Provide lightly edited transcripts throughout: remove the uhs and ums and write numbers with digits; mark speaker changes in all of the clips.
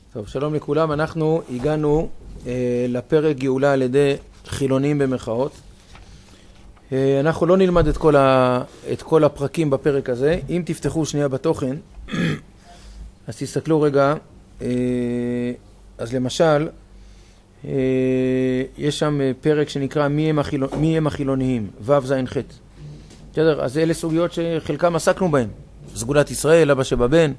Speaker 1: טוב, שלום לכולם. אנחנו הגענו לפרק גאולה על ידי חילונים במרכאות. אנחנו לא נלמד את כל הפרקים בפרק הזה. אם תפתחו שנייה בתוכן, אז תסתכלו רגע. אז למשל, יש שם פרק שנקרא מי הם החילוניים, ו' ז' ח'. בסדר? אז אלה סוגיות שחלקם עסקנו בהן. סגולת ישראל, אבא שבבן.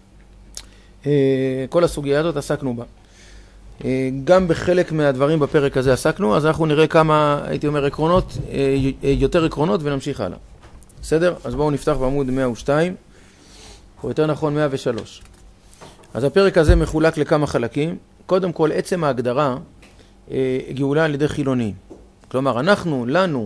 Speaker 1: כל הסוגיה הזאת עסקנו בה. גם בחלק מהדברים בפרק הזה עסקנו, אז אנחנו נראה כמה, הייתי אומר, עקרונות, יותר עקרונות ונמשיך הלאה. בסדר? אז בואו נפתח בעמוד 102, או יותר נכון 103. אז הפרק הזה מחולק לכמה חלקים. קודם כל, עצם ההגדרה גאולה על ידי חילונים. כלומר, לנו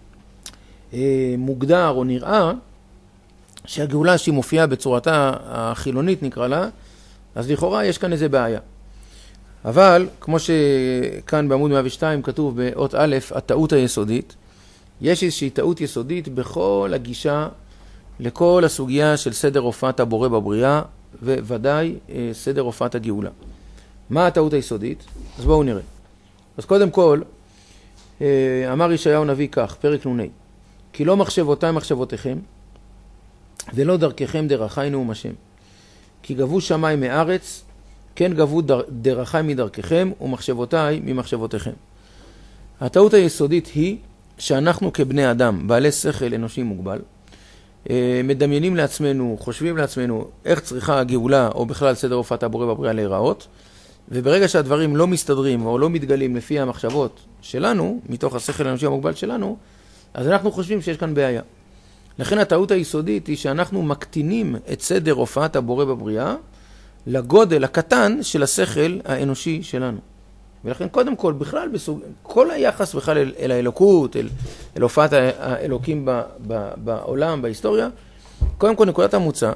Speaker 1: מוגדר או נראה שהגאולה שהיא מופיעה בצורתה החילונית נקרא לה, אז לכאורה יש כאן איזה בעיה. אבל, כמו שכאן בעמוד 102 כתוב באות א', הטעות היסודית, יש איזושהי טעות יסודית בכל הגישה לכל הסוגיה של סדר הופעת הבורא בבריאה, וודאי סדר הופעת הגאולה. מה הטעות היסודית? אז בואו נראה. אז קודם כל, אמר ישעיהו נביא כך, פרק נ"ה, כי לא מחשבותיי מחשבותיכם, ולא דרככם דרכי נאום השם. כי גבו שמיים מארץ, כן גבו דרכי מדרככם, ומחשבותיי ממחשבותיכם. הטעות היסודית היא שאנחנו כבני אדם, בעלי שכל אנושי מוגבל, מדמיינים לעצמנו, חושבים לעצמנו איך צריכה הגאולה, או בכלל סדר הופעת הבורא בבריאה להיראות, וברגע שהדברים לא מסתדרים או לא מתגלים לפי המחשבות שלנו, מתוך השכל האנושי המוגבל שלנו, אז אנחנו חושבים שיש כאן בעיה. לכן הטעות היסודית היא שאנחנו מקטינים את סדר הופעת הבורא בבריאה לגודל הקטן של השכל האנושי שלנו. ולכן קודם כל, בכלל, כל היחס בכלל אל האלוקות, אל הופעת האלוקים בעולם, בהיסטוריה, קודם כל נקודת המוצא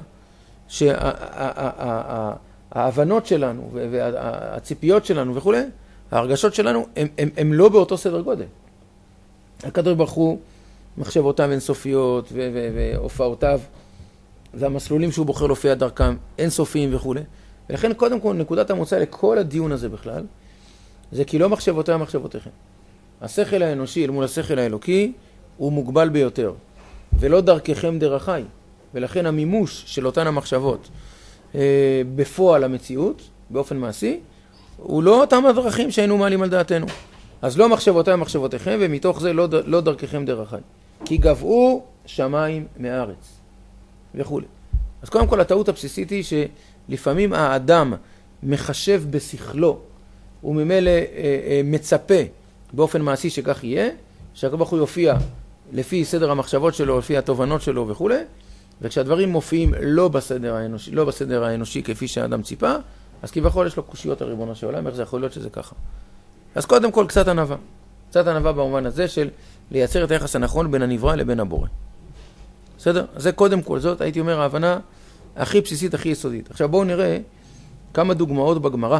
Speaker 1: שההבנות שלנו והציפיות שלנו וכו', ההרגשות שלנו, הם לא באותו סדר גודל. הקדוש ברוך הוא מחשבותיו אינסופיות והופעותיו והמסלולים שהוא בוחר להופיע דרכם אינסופיים וכו'. ולכן קודם כל נקודת המוצא לכל הדיון הזה בכלל, זה כי לא מחשבותיי מחשבותיכם. השכל האנושי אל מול השכל האלוקי הוא מוגבל ביותר, ולא דרככם דרכי. ולכן המימוש של אותן המחשבות בפועל המציאות, באופן מעשי, הוא לא אותם הדרכים שהיינו מעלים על דעתנו. אז לא מחשבותיי מחשבותיכם, ומתוך זה לא דרככם דרכי. כי גבעו שמיים מארץ וכו'. אז קודם כל הטעות הבסיסית היא שלפעמים האדם מחשב בשכלו, וממילא מצפה באופן מעשי שכך יהיה, שהקדוש ברוך הוא יופיע לפי סדר המחשבות שלו, לפי התובנות שלו וכו'. וכשהדברים מופיעים לא בסדר האנושי כפי שהאדם ציפה, אז כביכול יש לו קושיות על ריבונו של עולם, איך זה יכול להיות שזה ככה. אז קודם כל קצת ענווה. קצת ענווה במובן הזה של לייצר את היחס הנכון בין הנברא לבין הבורא. בסדר? זה קודם כל, זאת הייתי אומר ההבנה הכי בסיסית, הכי יסודית. עכשיו בואו נראה כמה דוגמאות בגמרא,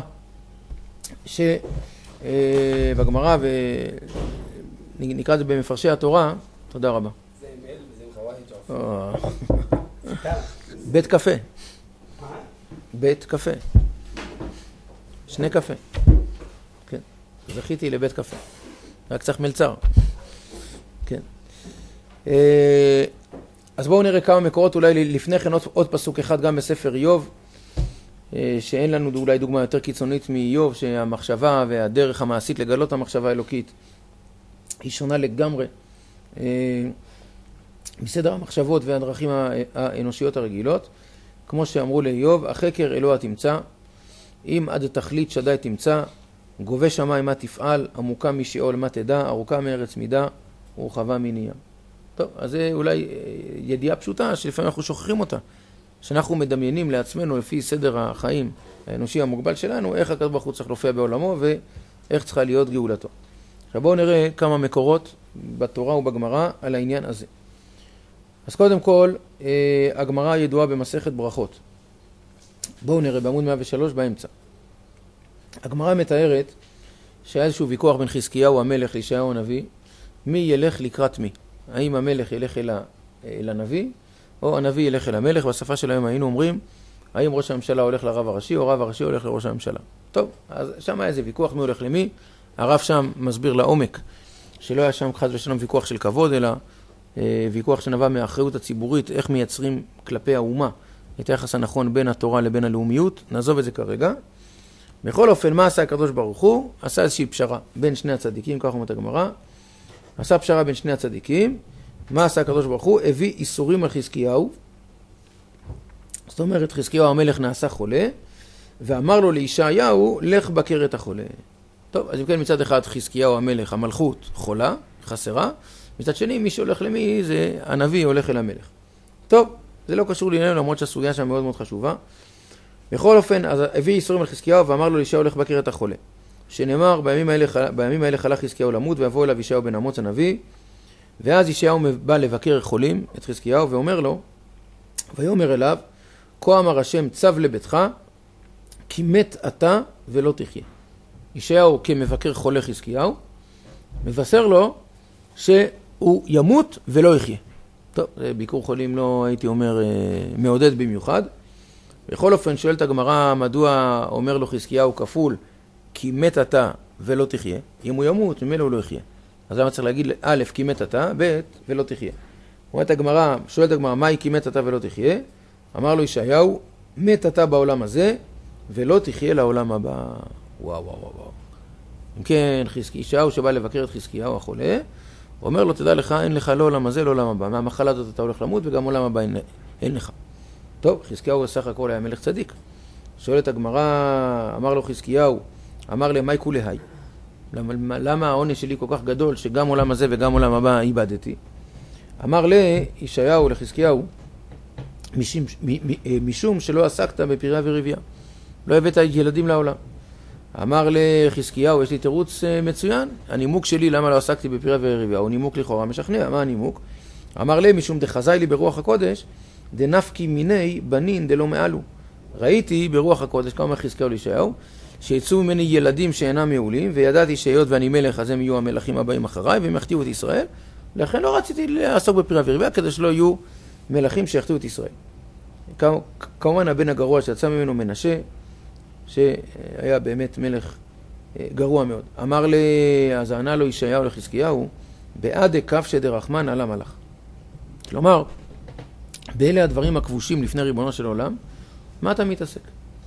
Speaker 1: בגמרא, ונקרא את זה במפרשי התורה, תודה רבה.
Speaker 2: זה מייל וזה מחוואי ג'וף.
Speaker 1: בית קפה. בית קפה. שני קפה. כן. זכיתי לבית קפה. רק צריך מלצר. כן. אז בואו נראה כמה מקורות, אולי לפני כן עוד פסוק אחד גם בספר איוב, שאין לנו אולי דוגמה יותר קיצונית מאיוב, שהמחשבה והדרך המעשית לגלות המחשבה האלוקית היא שונה לגמרי מסדר המחשבות והדרכים האנושיות הרגילות. כמו שאמרו לאיוב, החקר אלוה תמצא, אם עד תכלית שדי תמצא, גובה שמיים מה תפעל, עמוקה משאול מה תדע, ארוכה מארץ מידה, ורחבה מני ים. טוב, אז זה אולי ידיעה פשוטה שלפעמים אנחנו שוכחים אותה. שאנחנו מדמיינים לעצמנו לפי סדר החיים האנושי המוגבל שלנו, איך הקדוש ברוך הוא צריך להופיע בעולמו ואיך צריכה להיות גאולתו. עכשיו בואו נראה כמה מקורות בתורה ובגמרא על העניין הזה. אז קודם כל, הגמרא ידועה במסכת ברכות. בואו נראה בעמוד 103 באמצע. הגמרא מתארת שהיה איזשהו ויכוח בין חזקיהו המלך לישעיהו הנביא, מי ילך לקראת מי? האם המלך ילך אל הנביא, או הנביא ילך אל המלך? בשפה של היום היינו אומרים, האם ראש הממשלה הולך לרב הראשי, או רב הראשי הולך לראש הממשלה. טוב, אז שם היה איזה ויכוח מי הולך למי. הרב שם מסביר לעומק, שלא היה שם חס ושלום ויכוח של כבוד, אלא ויכוח שנבע מהאחריות הציבורית, איך מייצרים כלפי האומה את היחס הנכון בין התורה לבין הלאומיות. נעזוב את זה כרגע. בכל אופן, מה עשה הקדוש ברוך הוא? עשה איזושהי פשרה בין שני הצדיקים, כך אומרת הגמרא. עשה פשרה בין שני הצדיקים. מה עשה הקדוש ברוך הוא? הביא איסורים על חזקיהו. זאת אומרת, חזקיהו המלך נעשה חולה, ואמר לו לישעיהו, לך בקר את החולה. טוב, אז אם כן, מצד אחד חזקיהו המלך, המלכות חולה, חסרה. מצד שני, מי שהולך למי זה הנביא הולך אל המלך. טוב, זה לא קשור לעניין, למרות שהסוגיה שם מאוד מאוד חשובה. בכל אופן, אז הביא איסורים על חזקיהו ואמר לו לישעיהו, לך בקר את החולה. שנאמר, בימים האלה חלה חזקיהו למות, ויבוא אליו ישעיהו בן אמוץ הנביא. ואז ישעיהו בא לבקר חולים את חזקיהו ואומר לו, ויאמר אליו, כה אמר השם צו לביתך, כי מת אתה ולא תחיה. ישעיהו כמבקר חולה חזקיהו, מבשר לו שהוא ימות ולא יחיה. טוב, זה ביקור חולים לא הייתי אומר מעודד במיוחד. בכל אופן שואלת הגמרא מדוע אומר לו חזקיהו כפול, כי מת אתה ולא תחיה. אם הוא ימות, ממילא הוא לא יחיה. אז למה צריך להגיד א', כי מת אתה, ב', ולא תחיה. שואלת הגמרא, מהי כי מת אתה ולא תחיה? אמר לו ישעיהו, מת אתה בעולם הזה, ולא תחיה לעולם הבא. וואו, וואו, וואו. אם כן, ישעיהו שבא לבקר את חזקיהו החולה, אומר לו, תדע לך, אין לך לא עולם הזה, לא עולם הבא. מהמחלה הזאת אתה הולך למות, וגם עולם הבא אין לך. טוב, חזקיהו בסך הכל היה מלך צדיק. שואלת הגמרא, אמר לו חזקיהו, אמר למאי כולי היי? למה העונש שלי כל כך גדול, שגם עולם הזה וגם עולם הבא איבדתי? אמר לישעיהו לחזקיהו, משום שלא עסקת בפריה ורבייה. לא הבאת ילדים לעולם. אמר לחזקיהו, יש לי תירוץ מצוין, הנימוק שלי למה לא עסקתי בפריה ורבייה, הוא נימוק לכאורה משכנע. מה הנימוק? אמר לי, משום דחזאי לי ברוח הקודש, דנפקי מיני בנין דלא מעלו. ראיתי ברוח הקודש, כמה חזקיהו לישעיהו, שיצאו ממני ילדים שאינם מעולים, וידעתי שהיות ואני מלך, אז הם יהיו המלכים הבאים אחריי, והם יחתיו את ישראל. לכן לא רציתי לעסוק בפריה ורבייה, כדי שלא יהיו מלכים שיחתיו את ישראל. כמובן הבן הגרוע שיצא ממנו מנשה, שהיה באמת מלך גרוע מאוד. אמר לי, אז ענה לו ישעיהו לחזקיהו, בעד כף שדרחמן על המלך. כלומר, באלה הדברים הכבושים לפני ריבונו של עולם, מה אתה מתעסק?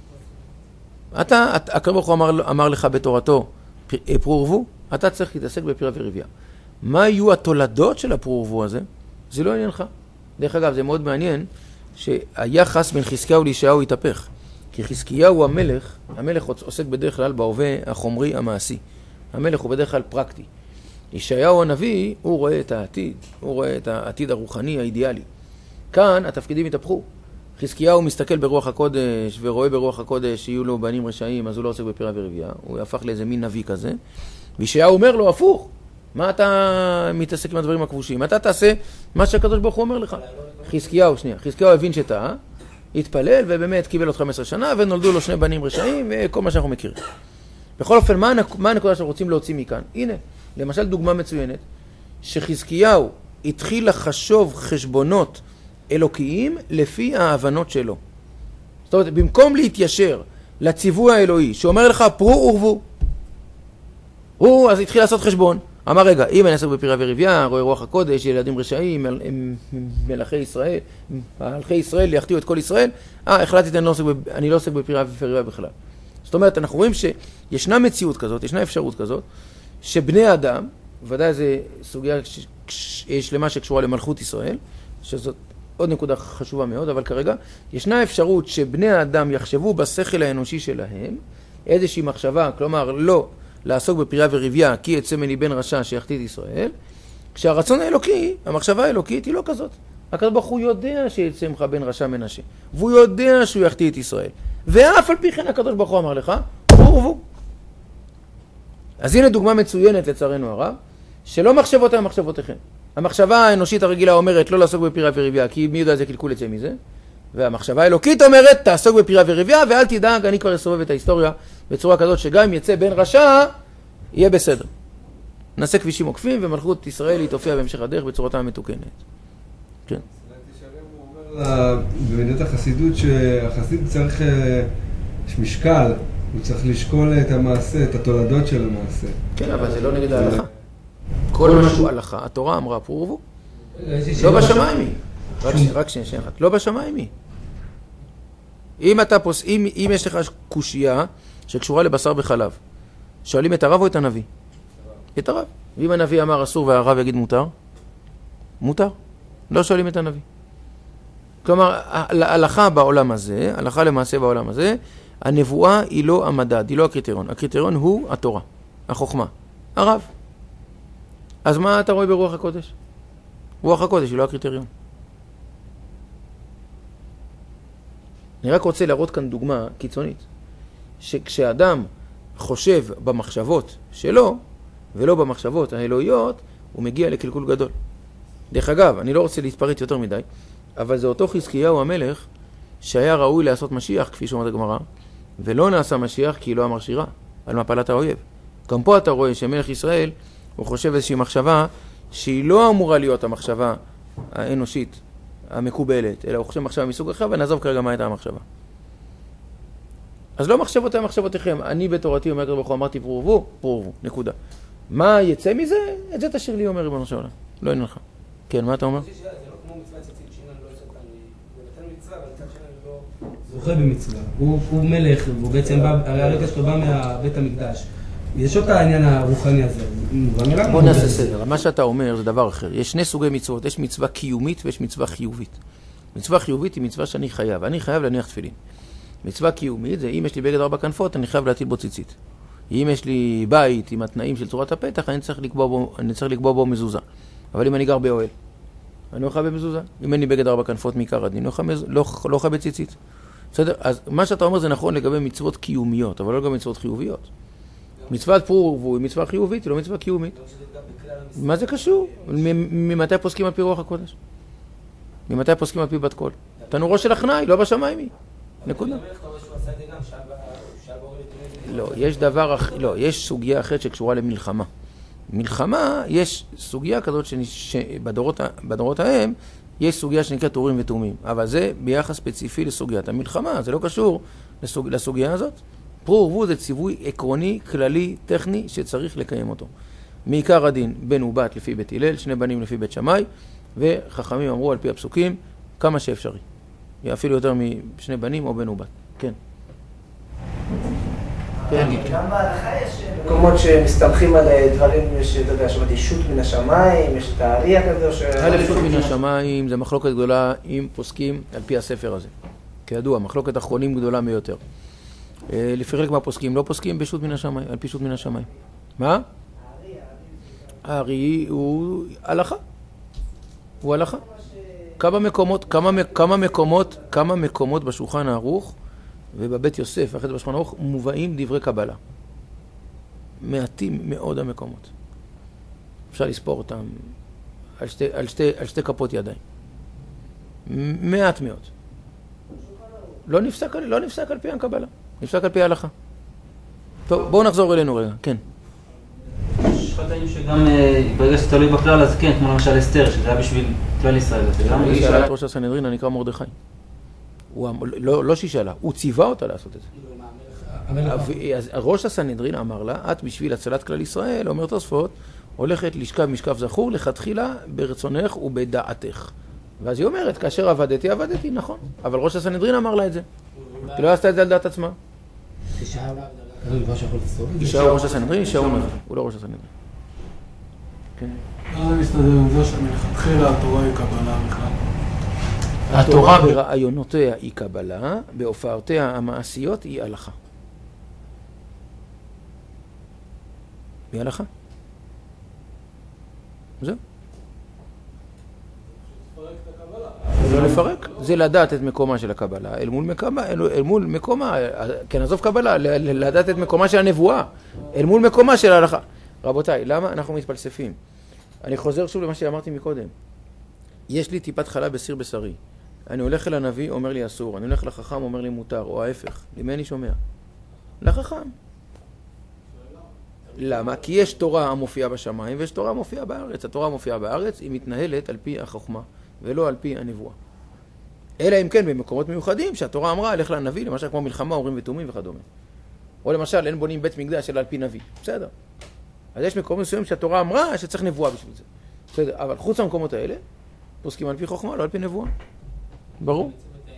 Speaker 1: הקדוש ברוך הוא אמר לך בתורתו, פרו ורבו, אתה צריך להתעסק בפריה ורבייה. מה יהיו התולדות של הפרו ורבו הזה? זה לא עניינך. דרך אגב, זה מאוד מעניין שהיחס בין חזקיהו לישעיהו התהפך. כי חזקיהו המלך עוסק בדרך כלל בהווה החומרי המעשי. המלך הוא בדרך כלל פרקטי. ישעיהו הנביא, הוא רואה את העתיד, הוא רואה את העתיד הרוחני האידיאלי. כאן התפקידים התהפכו. חזקיהו מסתכל ברוח הקודש ורואה ברוח הקודש שיהיו לו בנים רשעים, אז הוא לא עוסק בפריה ורבייה, הוא הפך לאיזה מין נביא כזה. וישעיהו אומר לו, הפוך, מה אתה מתעסק עם הדברים הכבושים? אתה תעשה מה שהקדוש ברוך הוא אומר לך. חזקיהו הבין שטעה, התפלל ובאמת קיבל עוד 15 שנה ונולדו לו 2 בנים רשעים וכל מה שאנחנו מכירים. בכל אופן, מה הנקודה שאנחנו רוצים להוציא מכאן? הנה, למשל דוגמה מצוינת, שחזקיהו התחיל לחשוב חשבונות אלוקיים לפי ההבנות שלו. זאת אומרת, במקום להתיישר לציווי האלוהי שאומר לך פרו ורבו, הוא אז התחיל לעשות חשבון. אמר רגע, אם אני אעסוק בפריה ורבייה, רואה רוח הקודש, ילדים רשעים, מלכי ישראל, מלכי ישראל יחתיו את כל ישראל, החלטתי אני לא עוסק בפריה ורבייה בכלל. זאת אומרת, אנחנו רואים שישנה מציאות כזאת, ישנה אפשרות כזאת, שבני אדם, ודאי זו סוגיה שלמה שקשורה למלכות ישראל, שזאת עוד נקודה חשובה מאוד, אבל כרגע ישנה אפשרות שבני האדם יחשבו בשכל האנושי שלהם איזושהי מחשבה, כלומר לא לעסוק בפריה ורבייה כי יצא מני בן רשע שיחתית ישראל, כשהרצון האלוקי, המחשבה האלוקית היא לא כזאת. הקדוש ברוך הוא יודע שיצא ממך בן רשע מנשה, והוא יודע שהוא יחתית את ישראל, ואף על פי כן הקדוש ברוך הוא אמר לך, ורבו. אז הנה דוגמה מצוינת לצערנו הרב, שלא מחשבותיהם מחשבותיכם. המחשבה האנושית הרגילה אומרת לא לעסוק בפריה ורבייה, כי מי יודע איזה קלקול יצא מזה. והמחשבה האלוקית אומרת, תעסוק בפריה ורבייה, ואל תדאג, אני כבר אסובב את ההיסטוריה בצורה כזאת שגם אם יצא בן רשע, יהיה בסדר. נעשה כבישים עוקפים, ומלכות ישראל היא תופיע בהמשך הדרך בצורתה המתוקנת. כן.
Speaker 3: תשלם הוא אומר במידת החסידות שהחסיד צריך, יש משקל, הוא צריך לשקול את המעשה, את התולדות של המעשה.
Speaker 1: כן, אבל זה לא נגד ההלכה. כל משהו הלכה, התורה אמרה פרו ורבו. לא בשמיים היא. רק שנייה אחת. לא בשמיים היא. אם יש לך קושייה שקשורה לבשר בחלב, שואלים את הרב או את הנביא? את הרב. ואם הנביא אמר אסור והרב יגיד מותר? מותר. לא שואלים את הנביא. כלומר, ההלכה בעולם הזה, הלכה למעשה בעולם הזה, הנבואה היא לא המדד, היא לא הקריטריון. הקריטריון הוא התורה, החוכמה, הרב. אז מה אתה רואה ברוח הקודש? רוח הקודש היא לא הקריטריון. אני רק רוצה להראות כאן דוגמה קיצונית, שכשאדם חושב במחשבות שלו, ולא במחשבות האלוהיות, הוא מגיע לקלקול גדול. דרך אגב, אני לא רוצה להתפרט יותר מדי, אבל זה אותו חזקיהו המלך שהיה ראוי לעשות משיח, כפי שאומרת הגמרא, ולא נעשה משיח כי לא אמר שירה על מפלת האויב. גם פה אתה רואה שמלך ישראל, הוא חושב איזושהי מחשבה שהיא לא אמורה להיות המחשבה האנושית, המקובלת, אלא הוא חושב מחשבה מסוג אחר, ונעזוב כרגע מה הייתה המחשבה. אז לא מחשבותיי מחשבותיכם, אני בתורתי אומר כזה, אמרתי פרו ורבו, פרו ורבו, נקודה. מה יצא מזה? את זה תשאיר לי, אומר ריבונו של עולם. לא עניין לך. כן, מה אתה אומר?
Speaker 2: זה לא כמו מצוות ציצית, שאם אני לא עושה אותה, זה נתן מצווה, אבל מצד שני לא...
Speaker 4: זוכה במצווה. הוא מלך, והוא בעצם בא, הרי הרגע שלו בא מהבית המקדש. יש עוד העניין הרוחני הזה.
Speaker 1: בוא נעשה סדר. מה שאתה אומר זה דבר אחר. יש שני סוגי מצוות. יש מצווה קיומית ויש מצווה חיובית. מצווה חיובית היא מצווה שאני חייב. אני חייב להניח תפילין. מצווה קיומית זה אם יש לי בגד 4 כנפות, אני חייב להטיל בו ציצית. אם יש לי בית עם התנאים של צורת הפתח, אני צריך לקבוע בו מזוזה. אבל אם אני גר באוהל, אני לא חייב במזוזה. אם אין לי בגד 4 כנפות מעיקר הדין, לא חייב בציצית. בסדר? אז מה שאתה אומר זה נכון לגבי מצוות קיומיות, אבל לא לגבי מצוות חיוביות. מצוות פרו ורבו היא מצווה חיובית, היא לא מצווה קיומית. מה זה קשור? ממתי פוסקים על פי רוח הקודש? ממתי פוסקים על פי בת קול? תנורו של הכנאי, לא בשמיים היא. נקודה. לא, יש סוגיה אחרת שקשורה למלחמה. מלחמה, יש סוגיה כזאת שבדורות ההם, יש סוגיה שנקראת אורים ותומים. אבל זה ביחס ספציפי לסוגיית המלחמה, זה לא קשור לסוגיה הזאת. פרו ורבו זה ציווי עקרוני, כללי, טכני, שצריך לקיים אותו. מעיקר הדין, בן ובת לפי בית הלל, 2 בנים לפי בית שמאי, וחכמים אמרו על פי הפסוקים, כמה שאפשרי. אפילו יותר מ2 בנים או בן ובת. כן.
Speaker 5: גם בהלכה יש מקומות שמסתמכים על דברים, יש, אתה יודע, שמעתי שוט מן השמיים, יש את הארי הקדוש.
Speaker 1: שוט מן השמיים זה מחלוקת גדולה אם פוסקים על פי הספר הזה. כידוע, מחלוקת אחרונים גדולה מיותר. לפי חלק מהפוסקים לא פוסקים בשוט מן השמיים, על פי שוט מן השמיים. מה? הארי הוא הלכה. הוא הלכה. כמה מקומות בשולחן הערוך ובבית יוסף, אחרי זה בשולחן ערוך, מובאים דברי קבלה. מעטים מאוד המקומות. אפשר לספור אותם על שתי כפות ידיים. מעט מאוד. לא נפסק על פי הקבלה, נפסק על פי ההלכה. טוב, בואו נחזור אלינו רגע, כן.
Speaker 6: יש חטאים שגם ברגע שתלוי בכלל, אז כן, כמו למשל אסתר, שזה היה בשביל כלל ישראל.
Speaker 1: היא שאלה את ראש הסנהדרין, הנקרא מרדכי. לא שהיא שאלה, הוא ציווה אותה לעשות את זה. אז ראש הסנהדרין אמר לה, את בשביל הצלת כלל ישראל, אומר תוספות, הולכת לשכב משכב זכור, לכתחילה ברצונך ובדעתך. ואז היא אומרת, כאשר עבדתי, נכון. אבל ראש הסנהדרין אמר לה את זה. היא לא עשתה את זה על דעת עצמה. אישה הוא ראש הסנהדרין, אישה הוא נביא. הוא לא ראש הסנהדרין. כן.
Speaker 7: מה זה מסתדר עם זה שמלכתחילה התורה היא קבלה בכלל?
Speaker 1: התורה ברעיונותיה היא קבלה, בהופעותיה המעשיות היא הלכה. היא הלכה. זהו. לא לפרק, זה לדעת את מקומה של הקבלה, אל מול מקומה, כן, עזוב קבלה, לדעת את מקומה של הנבואה, אל מול מקומה של ההלכה. רבותיי, למה אנחנו מתפלספים? אני חוזר שוב למה שאמרתי מקודם. יש לי טיפת חלב בסיר בשרי. אני הולך אל הנביא, אומר לי אסור. אני הולך לחכם, אומר לי מותר, או ההפך. למי אני שומע? לחכם. למה? כי יש תורה המופיעה בשמיים ויש תורה המופיעה בארץ. התורה המופיעה בארץ היא מתנהלת על פי החוכמה ולא על פי הנבואה. אלא אם כן במקומות מיוחדים שהתורה אמרה, לך לנביא, למשל כמו מלחמה, אורים ותומים וכדומה. או למשל, אין בונים בית מקדש אלא על פי נביא. בסדר. אז יש מקומות מסוימים שהתורה אמרה שצריך נבואה בשביל זה. בסדר, אבל חוץ מהמקומות האלה, פוסקים על פי חוכמה, לא על פי נבואה. ברור?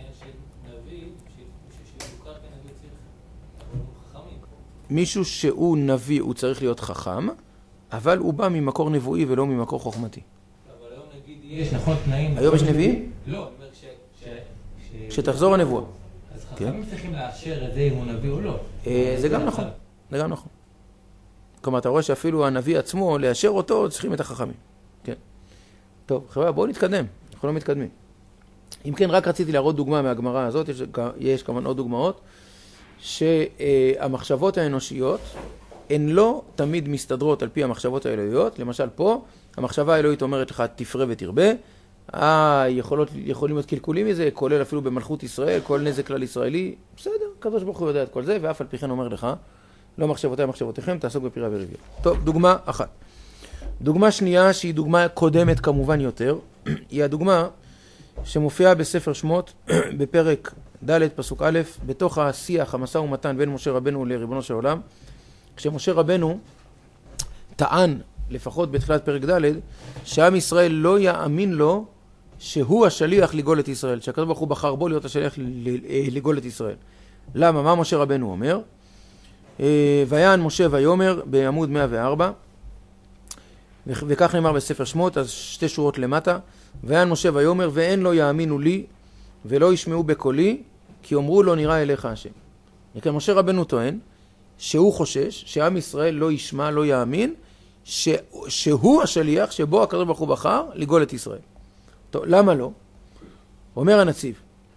Speaker 1: מישהו שהוא נביא הוא צריך להיות חכם, אבל הוא בא ממקור נבואי ולא ממקור חוכמתי.
Speaker 8: אבל היום נגיד יש נכון תנאים...
Speaker 1: היום יש נביאים?
Speaker 8: לא, אני אומר
Speaker 1: שתחזור הנבואה.
Speaker 8: אז חכמים צריכים לאשר את זה אם הוא נביא או לא.
Speaker 1: זה גם נכון, זה גם נכון. כלומר, אתה רואה שאפילו הנביא עצמו, לאשר אותו, צריכים את החכמים. כן. טוב, חבר'ה, בואו נתקדם. אנחנו לא מתקדמים. אם כן, רק רציתי להראות דוגמה מהגמרא הזאת, יש כמובן עוד דוגמאות, שהמחשבות האנושיות הן לא תמיד מסתדרות על פי המחשבות האלוהיות. למשל פה, המחשבה האלוהית אומרת לך תפרה ותרבה, יכולים להיות קלקולים מזה, כולל אפילו במלכות ישראל, כל נזק כלל ישראלי, בסדר, הקדוש ברוך הוא יודע את כל זה, ואף על פי כן אומר לך, לא מחשבותיי מחשבותיכם, תעסוק בפירה ורבייה. טוב, דוגמה אחת. דוגמה שנייה, שהיא דוגמה קודמת כמובן יותר, היא הדוגמה שמופיעה בספר שמות, בפרק ד' פסוק א', בתוך השיח, המשא ומתן בין משה רבנו לריבונו של עולם, כשמשה רבנו טען, לפחות בתחילת פרק ד', שעם ישראל לא יאמין לו שהוא השליח לגאול את ישראל, שהקדוש ברוך הוא בחר בו להיות השליח לגאול את ישראל. למה? מה משה רבנו אומר? ויען משה ויאמר בעמוד 104, וכך נאמר בספר שמות, אז שתי שורות למטה, ויען משה ויאמר ואין לא יאמינו לי ולא ישמעו בקולי, כי אומרו לא נראה אליך השם. לכן משה רבנו טוען שהוא חושש שעם ישראל לא ישמע, לא יאמין, שהוא השליח שבו הקדוש ברוך הוא בחר לגאול את ישראל. טוב, למה לא? אומר הנציב.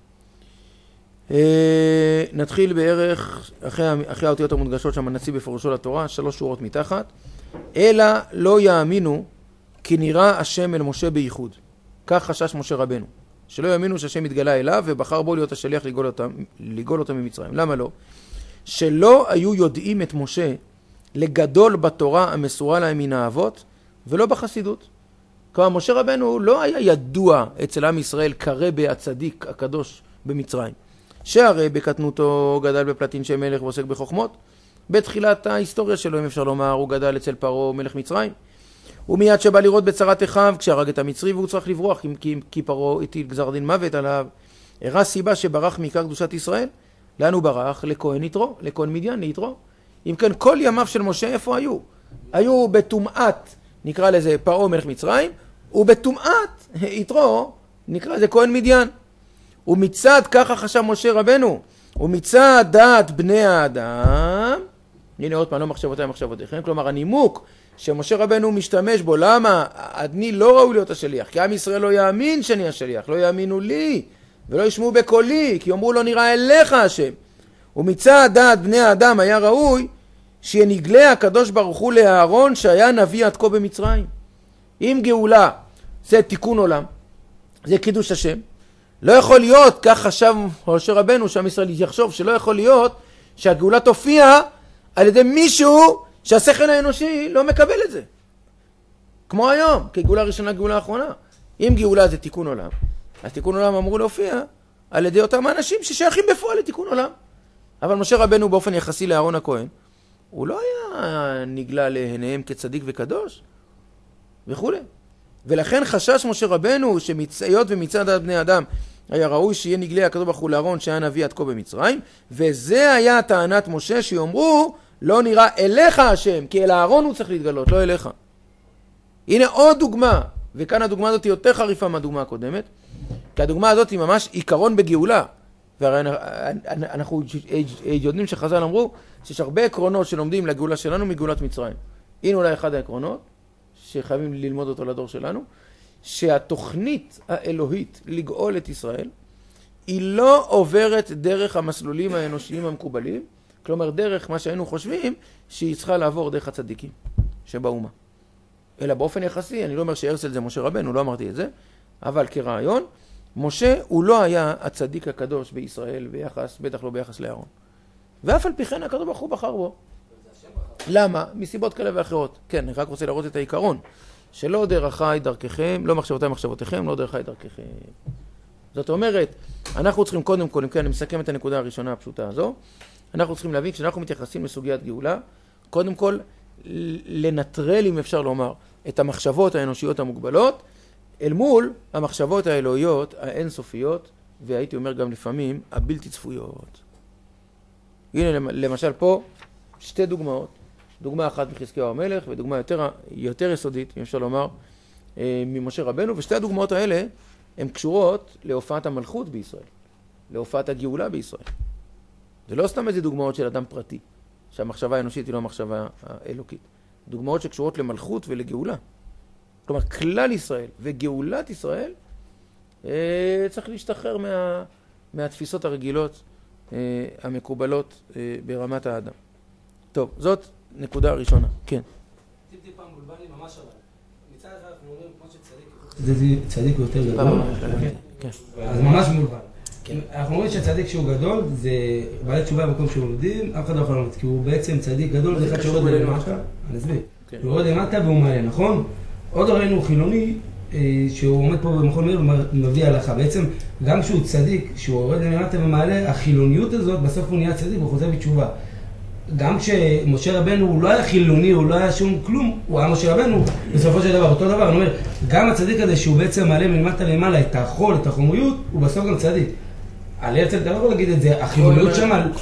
Speaker 1: נתחיל בערך, אחרי האותיות המודגשות שם הנציב בפירושו לתורה, 3 שורות מתחת. אלא לא יאמינו כי נראה השם אל משה בייחוד. כך חשש משה רבנו. שלא יאמינו שהשם התגלה אליו ובחר בו להיות השליח לגאול אותם ממצרים. למה לא? שלא היו יודעים את משה לגדול בתורה המסורה להם מן האבות ולא בחסידות. כלומר, משה רבנו לא היה ידוע אצל עם ישראל כרבה הצדיק הקדוש במצרים. שהרי בקטנותו גדל בפלטין שם מלך ועוסק בחוכמות. בתחילת ההיסטוריה שלו, אם אפשר לומר, הוא גדל אצל פרעה מלך מצרים. ומיד שבא לראות בצרת אחיו כשהרג את המצרי והוא צריך לברוח כי פרעה הטיל גזר דין מוות עליו. הראה סיבה שברח מעיקר קדושת ישראל. לאן הוא ברח? לכהן יתרו, לכהן מדיין, ליתרו. אם כן, כל ימיו של משה איפה היו? היו בטומאת, נקרא לזה פרעה מלך מצרים, ובטומאת יתרו, נקרא לזה כהן מדיין. ומצד ככה חשב משה רבנו, ומצד דעת בני האדם, הנה עוד פעם, לא מחשבותיי מחשבותיכם, כלומר הנימוק שמשה רבנו משתמש בו, למה? אני לא ראוי להיות השליח, כי עם ישראל לא יאמין שאני השליח, לא יאמינו לי, ולא ישמעו בקולי, כי יאמרו לא נראה אליך השם. ומצד דעת בני האדם היה ראוי שנגלה הקדוש ברוך הוא לאהרון שהיה נביא עד כה במצרים. אם גאולה זה תיקון עולם, זה קידוש השם, לא יכול להיות, כך חשב משה רבנו, שעם ישראל יחשוב שלא יכול להיות שהגאולה תופיע על ידי מישהו שהשכל האנושי לא מקבל את זה. כמו היום, כגאולה ראשונה, גאולה האחרונה. אם גאולה זה תיקון עולם, אז תיקון עולם אמרו להופיע על ידי אותם האנשים ששייכים בפועל לתיקון עולם. אבל משה רבנו באופן יחסי לאהרון הכהן, הוא לא היה נגלה לעיניהם כצדיק וקדוש וכו'. ולכן חשש משה רבנו שמצאיות ומצד דעת בני אדם היה ראוי שיהיה נגלה הקדוש ברוך הוא לאהרון שהיה נביא עד כה במצרים, וזה היה טענת משה שיאמרו לא נראה אליך השם, כי אל אהרון הוא צריך להתגלות, לא אליך. הנה עוד דוגמה, וכאן הדוגמה הזאת היא יותר חריפה מהדוגמה הקודמת, כי הדוגמה הזאת היא ממש עיקרון בגאולה. והרי אנחנו יודעים שחז"ל אמרו שיש הרבה עקרונות שלומדים לגאולה שלנו מגאולת מצרים. הנה אולי אחד העקרונות שחייבים ללמוד אותו לדור שלנו, שהתוכנית האלוהית לגאול את ישראל היא לא עוברת דרך המסלולים האנושיים המקובלים, כלומר דרך מה שהיינו חושבים שהיא צריכה לעבור דרך הצדיקים שבאומה. אלא באופן יחסי, אני לא אומר שהרצל זה משה רבנו, לא אמרתי את זה, אבל כרעיון, משה הוא לא היה הצדיק הקדוש בישראל ביחס, בטח לא ביחס לאהרון. ואף על פי כן הקדוש ברוך הוא בחר בו. למה? מסיבות כאלה ואחרות. כן, אני רק רוצה להראות את העיקרון. שלא דרכי דרככם, לא מחשבותיי מחשבותיכם, לא דרכי דרככם. זאת אומרת, אנחנו צריכים קודם כל, אם כן, אני מסכם את הנקודה הראשונה הפשוטה הזו, אנחנו צריכים להבין, כשאנחנו מתייחסים לסוגיית גאולה, קודם כל, לנטרל, אם אפשר לומר, את המחשבות האנושיות המוגבלות, אל מול המחשבות האלוהיות, האינסופיות, והייתי אומר גם לפעמים, הבלתי צפויות. הנה, למשל פה, שתי דוגמאות. דוגמה אחת מחזקיהו המלך, ודוגמה יותר יסודית, אם אפשר לומר, ממשה רבנו, ושתי הדוגמאות האלה הן קשורות להופעת המלכות בישראל, להופעת הגאולה בישראל. זה לא סתם איזה דוגמאות של אדם פרטי, שהמחשבה האנושית היא לא המחשבה האלוקית. דוגמאות שקשורות למלכות ולגאולה. כלומר, כלל ישראל וגאולת ישראל צריך להשתחרר מהתפיסות הרגילות המקובלות ברמת האדם. טוב, זאת נקודה ראשונה. כן.
Speaker 2: טיפ-טיפה מולבן לי ממש אבל. מצד אחד אנחנו אומרים כמו שצדיק...
Speaker 4: זה צדיק יותר גדול. אז ממש מולבן. אנחנו אומרים שצדיק שהוא גדול, זה בעלי תשובה במקום שהוא לומדים, אף אחד לא יכול לומד, כי הוא בעצם צדיק גדול, זה אחד שיורד למטה. אני אסביר. הוא יורד למטה והוא מעלה, נכון? עוד ראינו חילוני שהוא עומד פה במכון מאיר ומביא הלכה. בעצם גם כשהוא צדיק, כשהוא יורד למטה ומעלה, החילוניות הזאת, בסוף הוא נהיה צדיק, הוא חוזר בתשובה. גם כשמשה רבנו הוא לא היה חילוני, הוא לא היה שום כלום, הוא היה משה רבנו, בסופו של דבר, אותו דבר, אני אומר, גם הצדיק הזה שהוא בעצם מעלה מלמטה למעלה את החול, את החומריות, הוא בסוף גם צדיק. על הרצל, אתה לא יכול להגיד את זה, החילוניות שם על...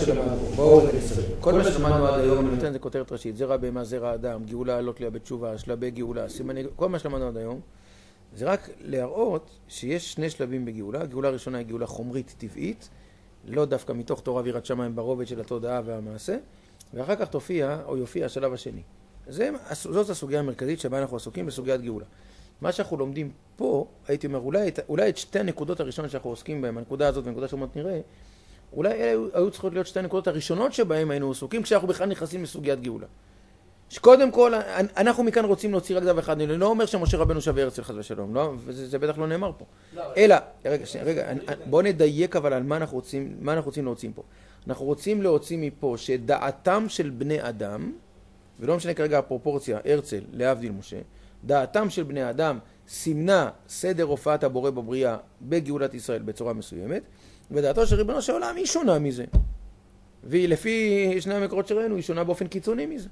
Speaker 1: כל מה שלמדנו עד היום, אני נותן זה כותרת ראשית, זרע בהמה, זרע אדם, גאולה עלות לה בתשובה, שלבי גאולה, סימני, כל מה שלמדנו עד היום, זה רק להראות שיש שני שלבים בגאולה. הגאולה הראשונה היא גאולה חומרית טבעית, לא דווקא מתוך תורה ויראת שמיים ברובד של התודעה והמעשה, ואחר כך יופיע השלב השני. זאת הסוגיה המרכזית שבה אנחנו עסוקים בסוגיית גאולה. מה שאנחנו לומדים פה, הייתי אומר, אולי את שתי הנקודות הראשונות שאנחנו עוסקים בהן, הנקודה הזאת והנקודה שעוד נראה, אולי היו צריכות להיות שתי הנקודות הראשונות שבהן היינו עסוקים, כשאנחנו בכלל נכנסים לסוגיית גאולה. שקודם כל, אנחנו מכאן רוצים להוציא רק דבר אחד, אני לא אומר שמשה רבנו שווה הרצל חס ושלום, לא? וזה בטח לא נאמר פה. אלא, רגע, בואו נדייק אבל על מה אנחנו רוצים להוציא פה. אנחנו רוצים להוציא מפה שדעתם של בני אדם, ולא משנה כרגע הפרופורציה, הרצל להבדיל משה, דעתם של בני אדם סימנה סדר הופעת הבורא בבריאה בגאולת ישראל בצורה מסוימת, ודעתו של ריבונו של עולם היא שונה מזה. והיא לפי שני המקורות שראינו, היא שונה באופן קיצוני מזה.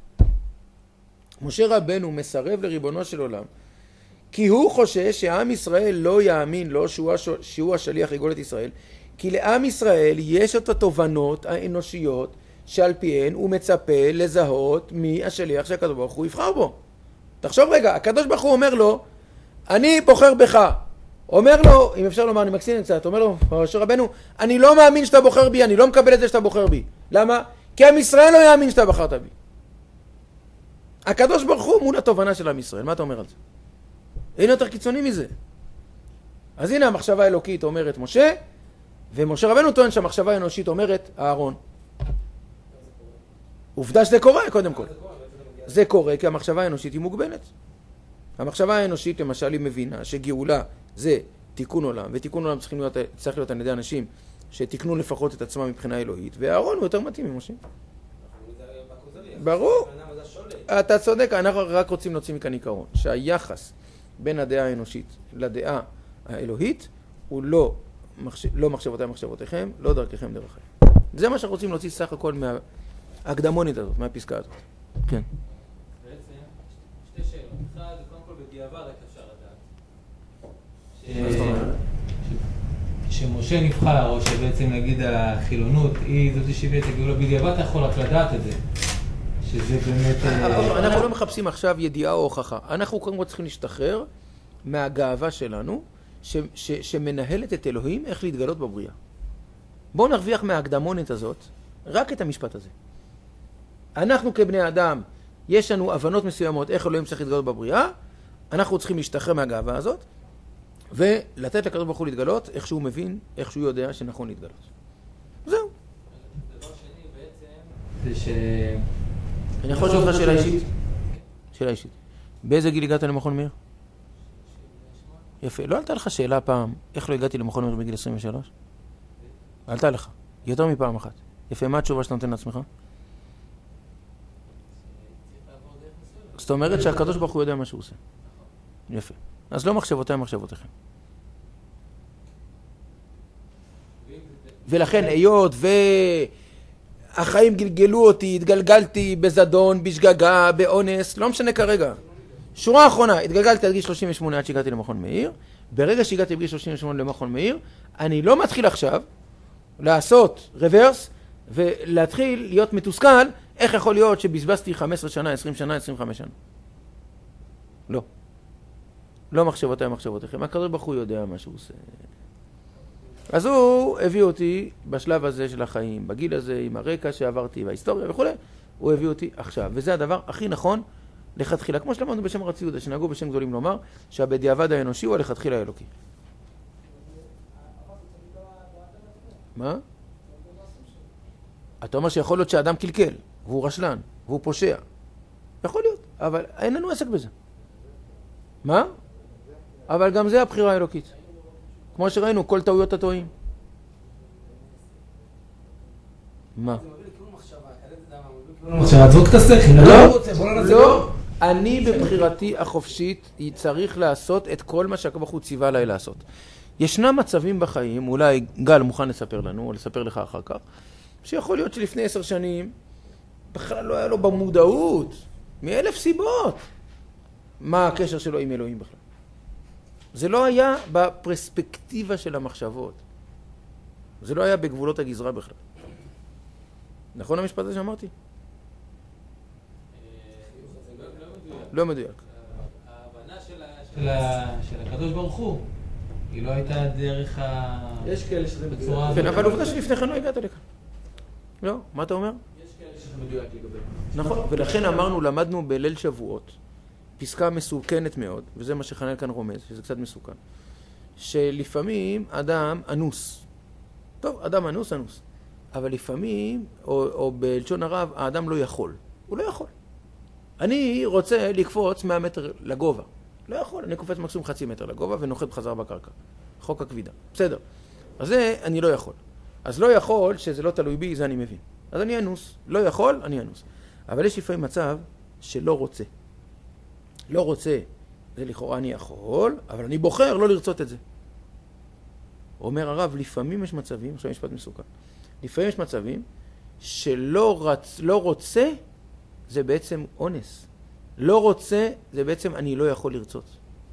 Speaker 1: משה רבנו מסרב לריבונו של עולם, כי הוא חושש שעם ישראל לא יאמין לו שהוא השליח לגאולת ישראל, כי לעם ישראל יש את התובנות האנושיות שעל פיהן הוא מצפה לזהות מי השליח שהקדוש ברוך הוא יבחר בו. תחשוב רגע, הקדוש ברוך הוא אומר לו, אני בוחר בך. אומר לו, אם אפשר לומר, אני מקצין קצת, אומר לו, משה רבנו, אני לא מאמין שאתה בוחר בי, אני לא מקבל את זה שאתה בוחר בי. למה? כי עם ישראל לא יאמין שאתה בחרת בי. הקדוש ברוך הוא מול התובנה של עם ישראל, מה אתה אומר על זה? אין יותר קיצוני מזה. אז הנה המחשבה האלוקית אומרת משה, ומשה רבנו טוען שהמחשבה האנושית אומרת אהרון. עובדה שזה קורה קודם כל. זה קורה כי המחשבה האנושית היא מוגבלת. המחשבה האנושית למשל היא מבינה שגאולה זה תיקון עולם, ותיקון עולם צריך להיות על ידי אנשים שתיקנו לפחות את עצמם מבחינה אלוהית, ואהרון הוא יותר מתאים ממשה. ברור. אתה צודק, אנחנו רק רוצים להוציא מכאן עיקרון, שהיחס בין הדעה האנושית לדעה האלוהית הוא לא מחשבותיי מחשבותיכם, לא דרככם דרככם. זה מה שאנחנו רוצים להוציא סך הכל מההקדמונית הזאת, מהפסקה הזאת. כן.
Speaker 8: בעצם, שתי שאלות. אחד, זה קודם כל בדיעבד רק אפשר לדעת.
Speaker 1: מה זאת אומרת?
Speaker 8: שמשה נבחר, או שבעצם נגיד החילונות, היא זאת שהביאה את הגאולה בדיעבד, אתה יכול רק לדעת את זה. שזה באמת...
Speaker 1: אנחנו לא מחפשים עכשיו ידיעה או הוכחה. אנחנו קודם כל צריכים להשתחרר מהגאווה שלנו, שמנהלת את אלוהים איך להתגלות בבריאה. בואו נרוויח מההקדמונית הזאת רק את המשפט הזה. אנחנו כבני אדם, יש לנו הבנות מסוימות איך אלוהים צריך להתגלות בבריאה, אנחנו צריכים להשתחרר מהגאווה הזאת, ולתת לקדוש ברוך הוא להתגלות איך שהוא מבין, איך שהוא יודע שנכון להתגלות. זהו.
Speaker 8: דבר שני בעצם, זה ש...
Speaker 1: אני יכול לשאול אותך שאלה אישית? שאלה אישית. באיזה גיל הגעת למכון מאיר? יפה. לא עלתה לך שאלה פעם, איך לא הגעתי למכון מאיר בגיל 23? עלתה לך. יותר מפעם אחת. יפה, מה התשובה שאתה נותן לעצמך? זאת אומרת שהקדוש ברוך הוא יודע מה שהוא עושה. יפה. אז לא מחשבותיי מחשבותיכם. ולכן היות והחיים גלגלו אותי, התגלגלתי בזדון, בשגגה, באונס, לא משנה כרגע. שורה האחרונה, התגלגלתי עד גיל 38 עד שהגעתי למכון מאיר. ברגע שהגעתי בגיל 38 למכון מאיר, אני לא מתחיל עכשיו לעשות רוורס ולהתחיל להיות מתוסכל, איך יכול להיות שבזבזתי 15 שנה, 20 שנה, 25 שנה. לא. לא מחשבותיי, מחשבותיכם. הקדוש ברוך הוא יודע מה שהוא עושה. אז הוא הביא אותי בשלב הזה של החיים, בגיל הזה, עם הרקע שעברתי וההיסטוריה וכו', הוא הביא אותי עכשיו. וזה הדבר הכי נכון לכתחילה. כמו שלמדנו בשם רצי יהודה, שנהגו בשם גדולים לומר, שהבדיעבד האנושי הוא לכתחילה האלוקי. מה? אתה אומר שיכול להיות שהאדם קלקל, והוא רשלן, והוא פושע. יכול להיות, אבל אין לנו עסק בזה. מה? אבל גם זה הבחירה האלוקית. כמו שראינו, כל טעויות הטועים. מה?
Speaker 4: תזרוק את השכל.
Speaker 1: לא. אני בבחירתי החופשית צריך לעשות את כל מה שהקדוש ברוך הוא ציווה עליי לעשות. ישנם מצבים בחיים, אולי גל מוכן לספר לנו, או לספר לך אחר כך, שיכול להיות שלפני 10 שנים, בכלל לא היה לו במודעות, מ1000 סיבות, מה הקשר שלו עם אלוהים בכלל. זה לא היה בפרספקטיבה של המחשבות. זה לא היה בגבולות הגזרה בכלל. נכון המשפט הזה שאמרתי? לא מדויק.
Speaker 8: ההבנה של הקדוש ברוך הוא, היא לא הייתה דרך
Speaker 4: יש כאלה שזה מדויק.
Speaker 1: כן, אבל עובדה שלפני כן לא הגעת לכאן. לא, מה אתה אומר?
Speaker 4: יש כאלה שזה מדויק לגבי.
Speaker 1: נכון, ולכן אמרנו, למדנו בליל שבועות, פסקה מסוכנת מאוד, וזה מה שחנן כאן רומז, שזה קצת מסוכן, שלפעמים אדם אנוס. טוב, אדם אנוס, אבל לפעמים, או בלשון הרב, האדם לא יכול. הוא לא יכול. אני רוצה לקפוץ 100 מטר לגובה. לא יכול, אני קופץ מקסימום 0.5 מטר לגובה ונוחת בחזרה בקרקע. חוק הכבידה. בסדר. אז זה אני לא יכול. אז לא יכול, שזה לא תלוי בי, זה אני מבין. אז אני אנוס. לא יכול, אני אנוס. אבל יש לפעמים מצב שלא רוצה. לא רוצה, זה לכאורה אני יכול, אבל אני בוחר לא לרצות את זה. אומר הרב, לפעמים יש מצבים, עכשיו משפט מסוכן, לפעמים יש מצבים שלא רוצה, זה בעצם אונס. לא רוצה, זה בעצם אני לא יכול לרצות.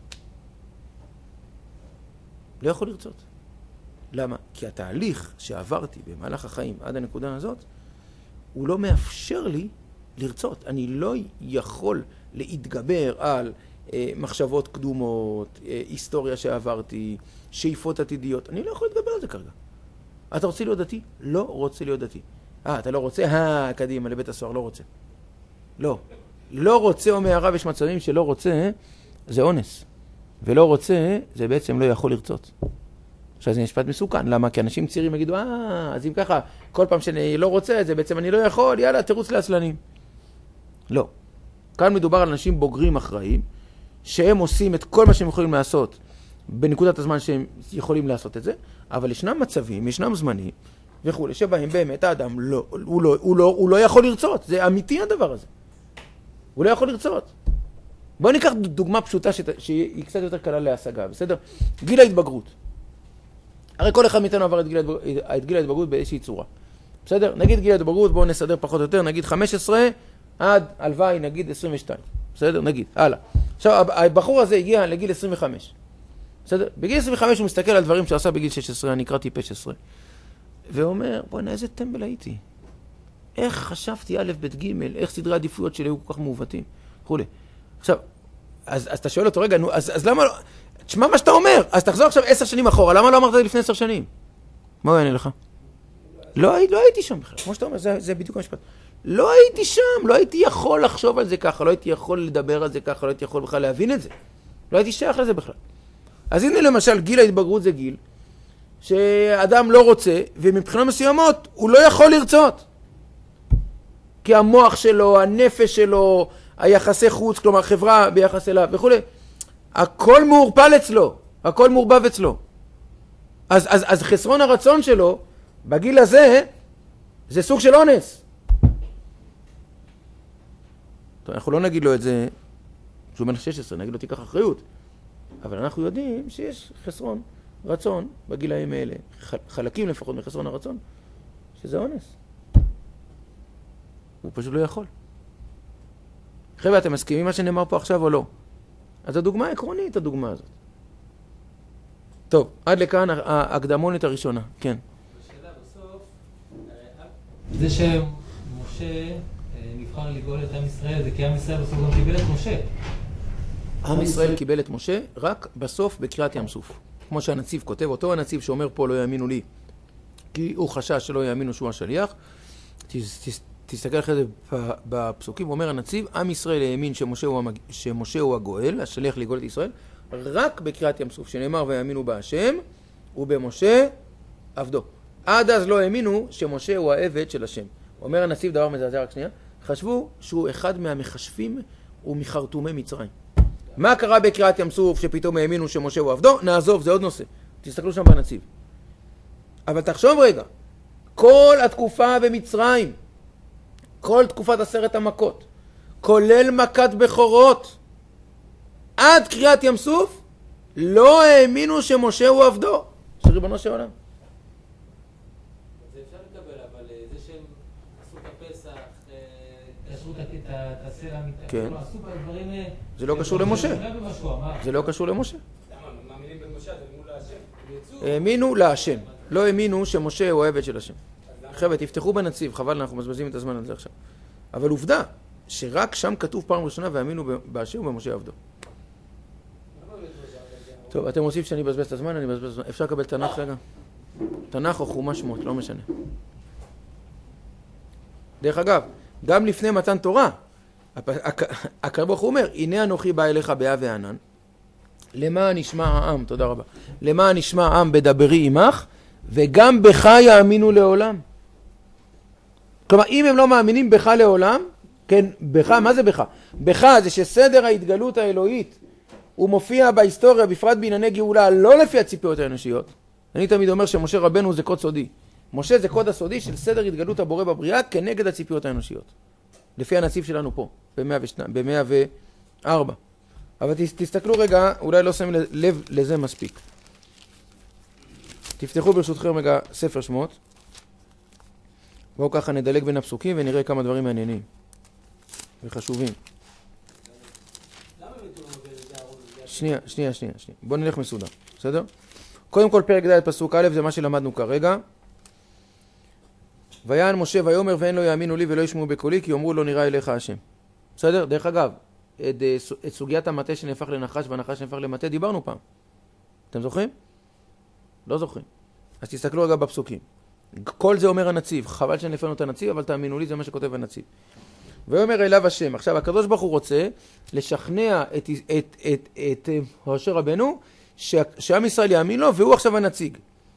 Speaker 1: לא יכול לרצות. למה? כי התהליך שעברתי במהלך החיים עד הנקודה הזאת, הוא לא מאפשר לי לרצות. אני לא יכול להתגבר על מחשבות קדומות, היסטוריה שעברתי, שאיפות עתידיות. אני לא יכול להתגבר על זה כרגע. אתה רוצה להיות דתי? לא רוצה להיות דתי. אתה לא רוצה? קדימה, לבית הסוהר, לא רוצה. לא. לא רוצה, אומר הרב, יש מצבים שלא רוצה, זה אונס. ולא רוצה, זה בעצם לא יכול לרצות. עכשיו זה משפט מסוכן. למה? כי אנשים צעירים יגידו, אז אם ככה, כל פעם שאני לא רוצה, זה בעצם אני לא יכול, יאללה, תירוץ לעצלנים. לא. כאן מדובר על אנשים בוגרים אחראים, שהם עושים את כל מה שהם יכולים לעשות בנקודת הזמן שהם יכולים לעשות את זה, אבל ישנם מצבים, ישנם זמנים וכו', שבהם באמת האדם הוא לא יכול לרצות. זה אמיתי הדבר הזה. הוא לא יכול לרצות. בואו ניקח דוגמה פשוטה שהיא קצת יותר קלה להשגה, בסדר? גיל ההתבגרות. הרי כל אחד מאיתנו עבר את גיל ההתבגרות באיזושהי צורה. בסדר? נגיד גיל ההתבגרות, בואו נסדר פחות או יותר, נגיד 15 עד הלוואי, נגיד 22. בסדר? נגיד. הלאה. עכשיו, הבחור הזה הגיע לגיל 25. בסדר? בגיל 25 הוא מסתכל על דברים שעשה בגיל 16, אני קראתי פה 16. ואומר, בוא'נה, איזה טמבל הייתי. איך חשבתי א' ב' ג', איך סדרי העדיפויות שלי היו כל כך מעוותים. וכולי. עכשיו, אז אתה שואל אותו, רגע, נו, אז למה לא... תשמע מה שאתה אומר, אז תחזור עכשיו 10 שנים אחורה, למה לא אמרת זה לפני 10 שנים? מה הוא יענה לך? לא הייתי שם בכלל, כמו שאתה אומר, זה בדיוק המשפט. לא הייתי שם, לא הייתי יכול לחשוב על זה ככה, לא הייתי יכול לדבר על זה ככה, לא הייתי יכול בכלל להבין את זה. לא הייתי שייך לזה בכלל. אז הנה למשל, גיל ההתבגרות זה גיל שאדם לא רוצה, ומבחינות מסוימות הוא לא יכול לרצות. כי המוח שלו, הנפש שלו, היחסי חוץ, כלומר חברה ביחס אליו וכו'. הכל מעורפל אצלו, הכל מעורבב אצלו. אז חסרון הרצון שלו, בגיל הזה, זה סוג של אונס. טוב, אנחנו לא נגיד לו את זה, שהוא בן 16, נגיד לו תיקח אחריות. אבל אנחנו יודעים שיש חסרון רצון בגילאים האלה, חלקים לפחות מחסרון הרצון, שזה אונס. הוא פשוט לא יכול. חבר'ה, אתם מסכימים מה שנאמר פה עכשיו או לא? אז הדוגמה העקרונית, הדוגמה הזאת. טוב, עד לכאן ההקדמונית הראשונה, כן.
Speaker 8: בשאלה בסוף, זה שמשה נבחר לגאול את עם ישראל, זה כי עם ישראל בסוף גם קיבל את משה.
Speaker 1: עם ישראל קיבל את משה רק בסוף בקריאת ים סוף. כמו שהנציב כותב, אותו הנציב שאומר פה לא יאמינו לי, כי הוא חשש שלא יאמינו שהוא השליח. תסתכל אחרי זה בפסוקים, אומר הנציב, עם ישראל האמין שמשה הוא הגואל, השליח לגאול את ישראל, רק בקריאת ים סוף, שנאמר ויאמינו בהשם ובמשה עבדו. עד אז לא האמינו שמשה הוא העבד של השם. אומר הנציב דבר מזעזע, רק שנייה, חשבו שהוא אחד מהמחשבים ומחרטומי מצרים. מה קרה בקריאת ים סוף שפתאום האמינו שמשה הוא עבדו? נעזוב, זה עוד נושא. תסתכלו שם בנציב. אבל תחשוב רגע, כל התקופה במצרים, כל תקופת 10 המכות, כולל מכת בכורות, עד קריאת ים סוף, לא האמינו שמשה הוא עבדו, שריבונו של עולם.
Speaker 8: זה אפשר לקבל, אבל זה שהם עשו את הפסח, קשרו את הסלע, עשו דברים...
Speaker 1: זה לא קשור למשה. זה לא קשור למשה.
Speaker 2: למה? מאמינים במשה, זה האמינו להשם.
Speaker 1: האמינו להשם. לא האמינו שמשה הוא העבד של השם. חבר'ה, תפתחו בנציב, חבל, אנחנו מבזבזים את הזמן על זה עכשיו. אבל עובדה, שרק שם כתוב פעם ראשונה, והאמינו בהשם ובמשה עבדו. טוב, אתם רוצים שאני אבזבז את הזמן? אני אבזבז את הזמן. אפשר לקבל תנ"ך רגע? תנ"ך או חומש שמות, לא משנה. דרך אגב, גם לפני מתן תורה, הקדוש ברוך הוא אומר, הנה אנוכי בא אליך באה וענן, למען ישמע העם, תודה רבה, למען ישמע העם בדברי עמך, וגם בך יאמינו לעולם. כלומר, אם הם לא מאמינים בך לעולם, כן, בך, מה זה בך? בך זה שסדר ההתגלות האלוהית, הוא מופיע בהיסטוריה, בפרט בענייני גאולה, לא לפי הציפיות האנושיות. אני תמיד אומר שמשה רבנו זה קוד סודי. משה זה קוד הסודי של סדר התגלות הבורא בבריאה כנגד הציפיות האנושיות. לפי הנציב שלנו פה, ב-104. אבל תסתכלו רגע, אולי לא שמים לב לזה מספיק. תפתחו ברשותכם רגע ספר שמות. בואו ככה נדלג בין הפסוקים ונראה כמה דברים מעניינים וחשובים. שנייה. בואו נלך מסודר, בסדר? קודם כל פרק ד' פסוק א' זה מה שלמדנו כרגע. ויען משה ויאמר ואין לא יאמינו לי ולא ישמעו בקולי כי יאמרו לא נראה אליך השם. בסדר? דרך אגב, את סוגיית המטה שנהפך לנחש והנחש שנהפך למטה דיברנו פעם. אתם זוכרים? לא זוכרים. אז תסתכלו רגע בפסוקים. כל זה אומר הנציב, חבל שנפנו את הנציב, אבל תאמינו לי, זה מה שכותב הנציב. ויאמר אליו השם. עכשיו, הקדוש ברוך הוא רוצה לשכנע את משה רבנו שעם ישראל יאמין לו, והוא עכשיו הנציג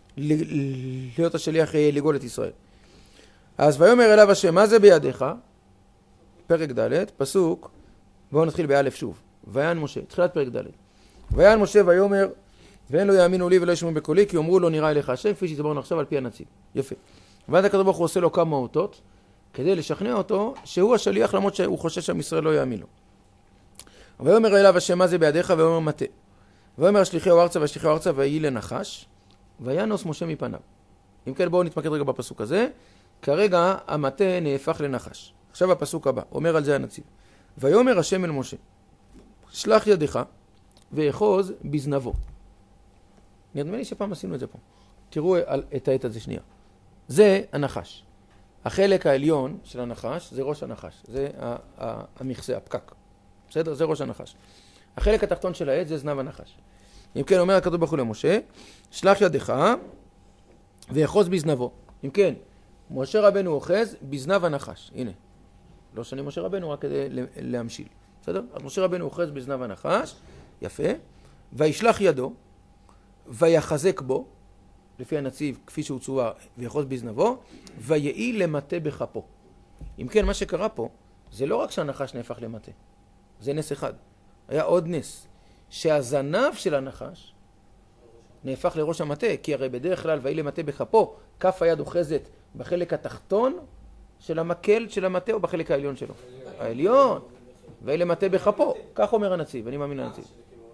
Speaker 1: להיות השליח לגאול את ישראל. אז ויאמר אליו השם, מה זה בידיך? פרק ד' פסוק, בואו נתחיל באלף שוב. ויען משה, תחילת פרק ד'. ויען משה ויאמר ואין לא יאמינו לי ולא ישמעו בקולי כי יאמרו לא נראה אליך השם, כפי שהסברנו עכשיו על פי הנציב. יפה. ואז הקדוש ברוך הוא עושה לו כמה אותות כדי לשכנע אותו שהוא השליח למרות שהוא חושש שעם ישראל לא יאמין לו. ויאמר אליו השם, מה זה בידיך? ויאמר מטה. ויאמר השליחהו ארצה והשליחהו ארצה ויהי לנחש וינוס משה מפניו. אם כן, בואו נתמקד רגע בפסוק הזה. כרגע המטה נהפך לנחש. עכשיו הפסוק הבא, אומר על זה הנציב. ויאמר השם אל משה, שלח ידך ואחוז בזנבו. נדמה לי שפעם עשינו את זה פה. תראו את העת הזה שנייה. זה הנחש. החלק העליון של הנחש זה ראש הנחש. זה המכסה, הפקק. בסדר? זה ראש הנחש. החלק התחתון של העט זה זנב הנחש. אם כן, אומר הקדוש ברוך הוא למשה, שלח ידך ואחוז בזנבו. אם כן, משה רבנו אוחז בזנב הנחש. הנה. לא שאני משה רבנו, רק כדי להמשיל. בסדר? אז משה רבנו אוחז בזנב הנחש. יפה. וישלח ידו ויחזק בו, לפי הנציב, כפי שהוא צוואר, ויחוז בזנבו, ויהי למטה בכפו. אם כן, מה שקרה פה, זה לא רק שהנחש נהפך למטה. זה נס אחד. היה עוד נס. שהזנב של הנחש נהפך לראש המטה, כי הרי בדרך כלל ויהי למטה בכפו, כף היד אוחזת בחלק התחתון של המקל של המטה או בחלק העליון שלו? העליון. ויהי למטה בכפו. כך אומר הנציב, אני מאמין לנציב.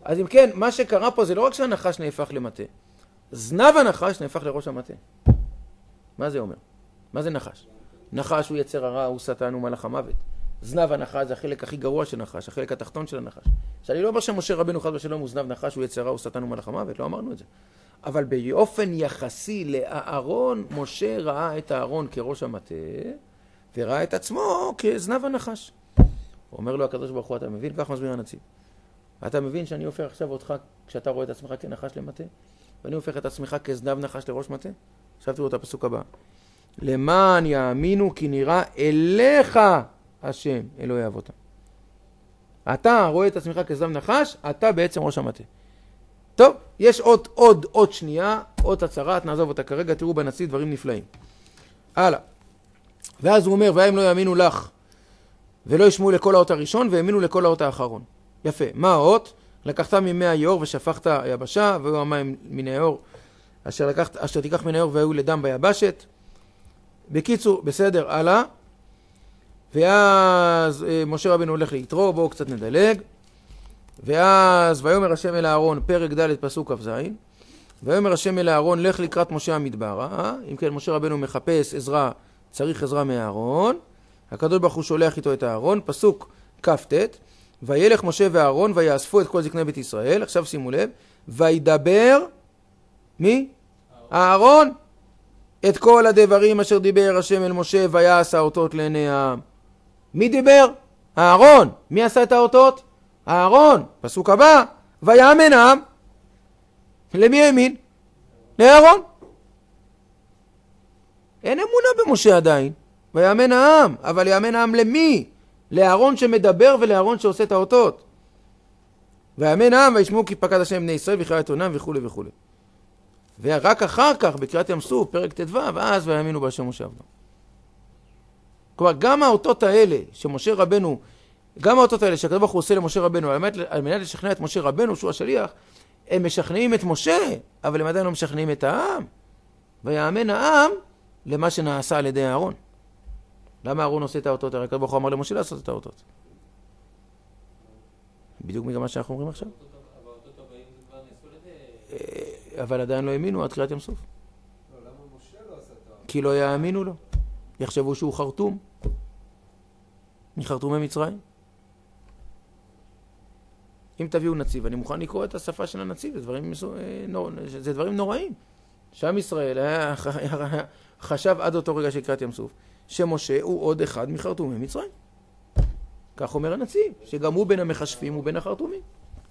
Speaker 1: אז אם כן, מה שקרה פה זה לא רק שהנחש נהפך למטה, זנב הנחש נהפך לראש המטה. מה זה אומר? מה זה נחש? נחש הוא יצר הרע, הוא שטן, הוא מלאך המוות. זנב הנחש זה החלק הכי גרוע של נחש, החלק התחתון של הנחש. שאני לא אומר שמשה רבנו חד ושלום הוא זנב נחש, הוא יצר הרע, הוא שטן, הוא מלאך המוות, לא אמרנו את זה. אבל באופן יחסי לאהרון, משה ראה את אהרון כראש המטה, וראה את עצמו כזנב הנחש. אומר לו הקדוש ברוך הוא, אתה מבין? כך מסביר הנציב. אתה מבין שאני הופך עכשיו אותך, כשאתה רואה את עצמך כנחש למטה, ואני הופך את עצמך כזנב נחש לראש מטה? עכשיו תראו את הפסוק הבא. למען יאמינו כי נראה אליך השם, אלוהי אבותם. אתה רואה את עצמך כזנב נחש, אתה בעצם ראש המטה. טוב, יש עוד שנייה, עוד הצהרת, נעזוב אותה כרגע, תראו בנציב דברים נפלאים. הלאה. ואז הוא אומר, והם לא יאמינו לך, ולא ישמעו לכל האות הראשון, והאמינו לכל האות האחרון. יפה. מה האות? לקחת ממי היאור ושפכת היבשה, והיו המים מן היאור, אשר תיקח מן היאור והיו לדם ביבשת. בקיצור, בסדר, הלאה. ואז משה רבינו הולך ליתרו, בואו קצת נדלג. ואז ויאמר השם אל אהרון, פרק ד' פסוק כ"ז. ויאמר השם אל אהרון, לך לקראת משה המדברה. אם כן, משה רבינו מחפש עזרה, צריך עזרה מאהרון. הקדוש ברוך הוא שולח איתו את אהרון, פסוק כ"ט. וילך משה ואהרון ויאספו את כל זקני בית ישראל. עכשיו שימו לב, וידבר מי? אהרון את כל הדברים אשר דיבר השם אל משה ויעש האותות לעיני העם. מי דיבר? אהרון. מי עשה את האותות? אהרון. פסוק הבא, ויאמן העם. למי האמין? לאהרון. אין אמונה במשה עדיין. ויאמן העם. אבל יאמן העם למי? לאהרון שמדבר ולאהרון שעושה את האותות. ויאמן העם וישמעו כי פקד השם בני ישראל ויחיה את עונם וכו' וכו'. ורק אחר כך בקריאת ים סוף פרק ט"ו ואז ויאמינו בהשם משה עבדו. כלומר גם האותות האלה שמשה רבנו, גם האותות האלה שהקדוש ברוך הוא עושה למשה רבנו על מנת לשכנע את משה רבנו שהוא השליח, הם משכנעים את משה, אבל הם עדיין לא משכנעים את העם. ויאמן העם למה שנעשה על ידי אהרון. למה אהרון עושה את האותות? הרי הקדוש ברוך הוא אמר למשה לעשות את האותות. בדיוק ממה שאנחנו אומרים עכשיו. אבל עדיין לא האמינו עד קריאת ים סוף.
Speaker 3: למה משה לא עשה את האותות?
Speaker 1: כי לא יאמינו לו. יחשבו שהוא חרטום. מחרטומי מצרים. אם תביאו נציב, אני מוכן לקרוא את השפה של הנציב, זה דברים נוראים. שם ישראל חשב עד אותו רגע של קריאת ים סוף, שמשה הוא עוד אחד מחרטומי מצרים. כך אומר הנציב, שגם הוא בין המחשבים ובין החרטומים.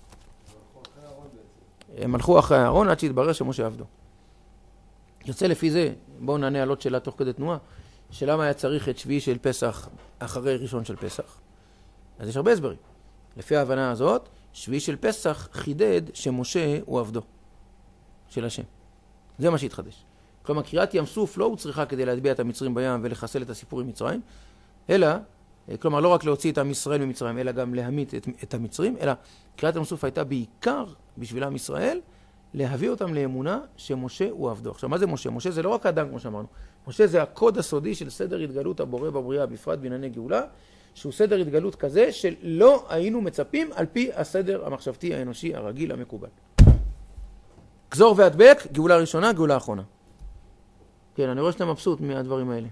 Speaker 1: הם הלכו אחרי אהרון עד שהתברר שמשה עבדו. יוצא לפי זה, בואו נענה על עוד שאלה תוך כדי תנועה, שלמה היה צריך את שביעי של פסח אחרי ראשון של פסח. אז יש הרבה הסברים. לפי ההבנה הזאת, שביעי של פסח חידד שמשה הוא עבדו של השם. זה מה שהתחדש. כלומר, קריאת ים סוף לא הוצריכה כדי להטביע את המצרים בים ולחסל את הסיפור עם מצרים, אלא, כלומר, לא רק להוציא את עם ישראל ממצרים, אלא גם להמית את המצרים, אלא קריאת ים סוף הייתה בעיקר בשביל עם ישראל, להביא אותם לאמונה שמשה הוא עבדו. עכשיו, מה זה משה? משה זה לא רק אדם, כמו שאמרנו. משה זה הקוד הסודי של סדר התגלות הבורא בבריאה, בפרט בענייני גאולה, שהוא סדר התגלות כזה שלא היינו מצפים על פי הסדר המחשבתי האנושי הרגיל המקובל. גזור והדבק, גאולה ראשונה, גאולה אחרונה. כן, אני רואה שאתה מבסוט מהדברים האלה.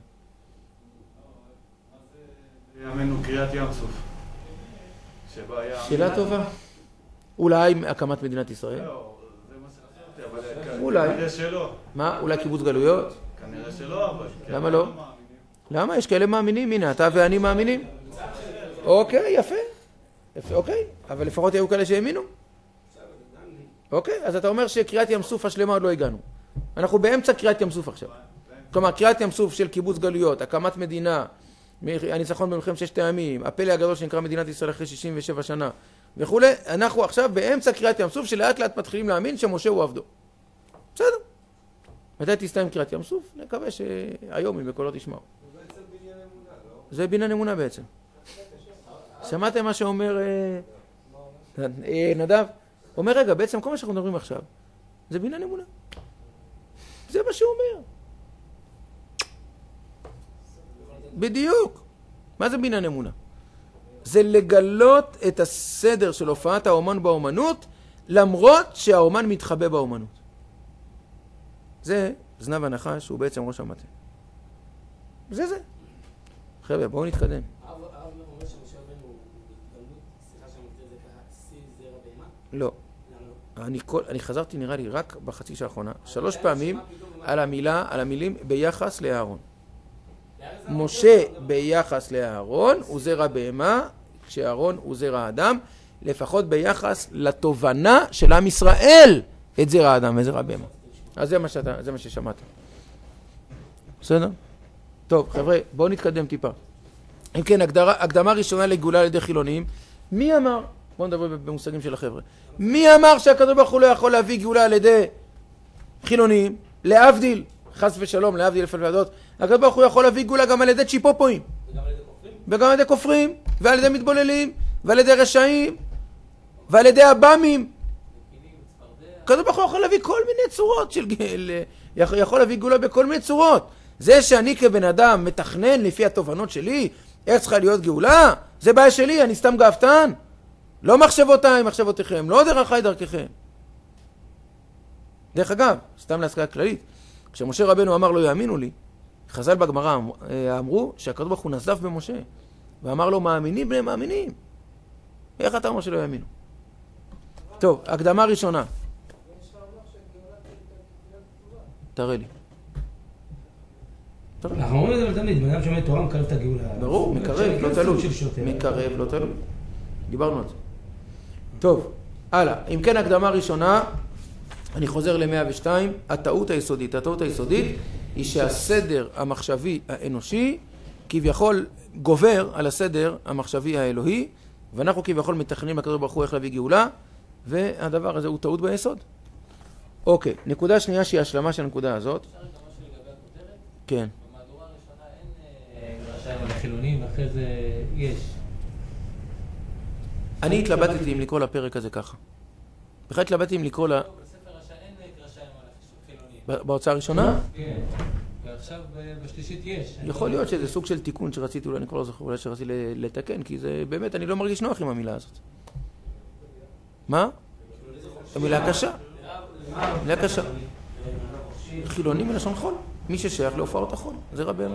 Speaker 9: יאמנו קריאת ים סוף.
Speaker 1: שאלה טובה. אולי הקמת מדינת ישראל?
Speaker 9: לא, זה מה שחשבתי, אבל
Speaker 1: אולי.
Speaker 9: כנראה שלא.
Speaker 1: מה? אולי קיבוץ גלויות?
Speaker 9: כנראה שלא, אבל...
Speaker 1: למה לא? למה? יש כאלה מאמינים. הנה, אתה ואני מאמינים. אוקיי, יפה. אוקיי, אבל לפחות היו כאלה שהאמינו. אוקיי, אז אתה אומר שקריאת ים סוף השלמה עוד לא הגענו. אנחנו באמצע קריאת ים סוף עכשיו. כלומר, קריאת ים סוף של קיבוץ גלויות, הקמת מדינה, הניצחון במלחמת ששת הימים, הפלא הגדול שנקרא מדינת ישראל אחרי 67 שנה וכו'. אנחנו עכשיו באמצע קריאת ים סוף שלאט לאט מתחילים להאמין שמשה הוא עבדו. בסדר. מתי תסתיים קריאת ים סוף? נקווה שהיום אם בקולות ישמעו.
Speaker 3: זה בעצם בניין אמונה, לא?
Speaker 1: זה בניין אמונה בעצם. שמעתם מה שאומר נדב? אומר רגע, בעצם כל מה שאנחנו מדברים עכשיו זה בניין אמונה. זה מה שהוא אומר. בדיוק. מה זה בניין אמונה? זה לגלות את הסדר של הופעת האומן באומנות למרות שהאומן מתחבא באומנות. זה זנב הנחש, שהוא בעצם ראש המטה. זה. חבר'ה, בואו נתקדם.
Speaker 2: הרב אומר שמשה רבנו גלות, סליחה שאני מגדיר את זה ככה, שיא זרע בהמה?
Speaker 1: לא.
Speaker 2: למה לא?
Speaker 1: אני חזרתי נראה לי רק בחצי האחרונה, 3 פעמים על המילים ביחס לאהרון. משה ביחס לאהרון הוא זרע בהמה, כשאהרון הוא זרע האדם, לפחות ביחס לתובנה של עם ישראל את זרע האדם וזרע בהמה. אז זה מה ששמעת. בסדר? טוב, חבר'ה, בואו נתקדם טיפה. אם כן, הקדמה ראשונה לגאולה על ידי חילונים. מי אמר, בואו נדבר במושגים של החבר'ה, מי אמר שהקדוש ברוך הוא לא יכול להביא גאולה על ידי חילונים? להבדיל, חס ושלום, להבדיל אלף אלפי, הקדוש ברוך הוא יכול להביא גאולה גם על ידי צ'יפופואים. וגם על ידי כופרים, ועל ידי מתבוללים, ועל ידי רשעים, ועל ידי הבאמים. הקדוש ברוך הוא יכול להביא כל מיני צורות יכול להביא גאולה בכל מיני צורות. זה שאני כבן אדם מתכנן לפי התובנות שלי, איך צריכה להיות גאולה, זה בעיה שלי, אני סתם גאוותן. לא מחשבותיי, מחשבותיכם, לא דרכי דרככם. דרך אגב, סתם להשכלה כללית, כשמשה רבנו אמר לא יאמינו לי, חז"ל בגמרא אמרו שהקדוש ברוך הוא נזף במשה, ואמר לו מאמינים בני מאמינים. איך אתה אומר שלא יאמינו? טוב, הקדמה ראשונה. תראה לי.
Speaker 4: אנחנו אומרים את זה תמיד, בן אדם שומע תורה מקרב את הגאולה.
Speaker 1: ברור, מקרב, לא תלוי. מקרב, לא תלוי. דיברנו על זה. טוב, הלאה. אם כן, הקדמה ראשונה, אני חוזר ל-102, הטעות היסודית. הטעות היסודית היא שהסדר המחשבי האנושי כביכול גובר על הסדר המחשבי האלוהי, ואנחנו כביכול מתכננים לקדוש ברוך הוא איך להביא גאולה, והדבר הזה הוא טעות ביסוד. אוקיי, נקודה שנייה שהיא השלמה של הנקודה הזאת.
Speaker 8: אפשר גם משהו לגבי הכותרת?
Speaker 1: כן.
Speaker 8: במהדורה הראשונה אין רשעים על החילונים, ואחרי זה יש.
Speaker 1: אני התלבטתי אם לקרוא לפרק הזה ככה. בכלל התלבטתי אם לקרוא לה...
Speaker 8: בספר רשעים אין רשעים על החילונים.
Speaker 1: בהוצאה הראשונה?
Speaker 8: כן. ועכשיו בשלישית יש.
Speaker 1: יכול להיות שזה סוג של תיקון שרציתי, אולי אני כבר לא זוכר, אולי שרציתי לתקן, כי זה באמת, אני לא מרגיש נוח עם המילה הזאת. מה? המילה קשה. מילה קשה. חילוני מלשון חול. מי ששייך להופעות החול. זה רבנו.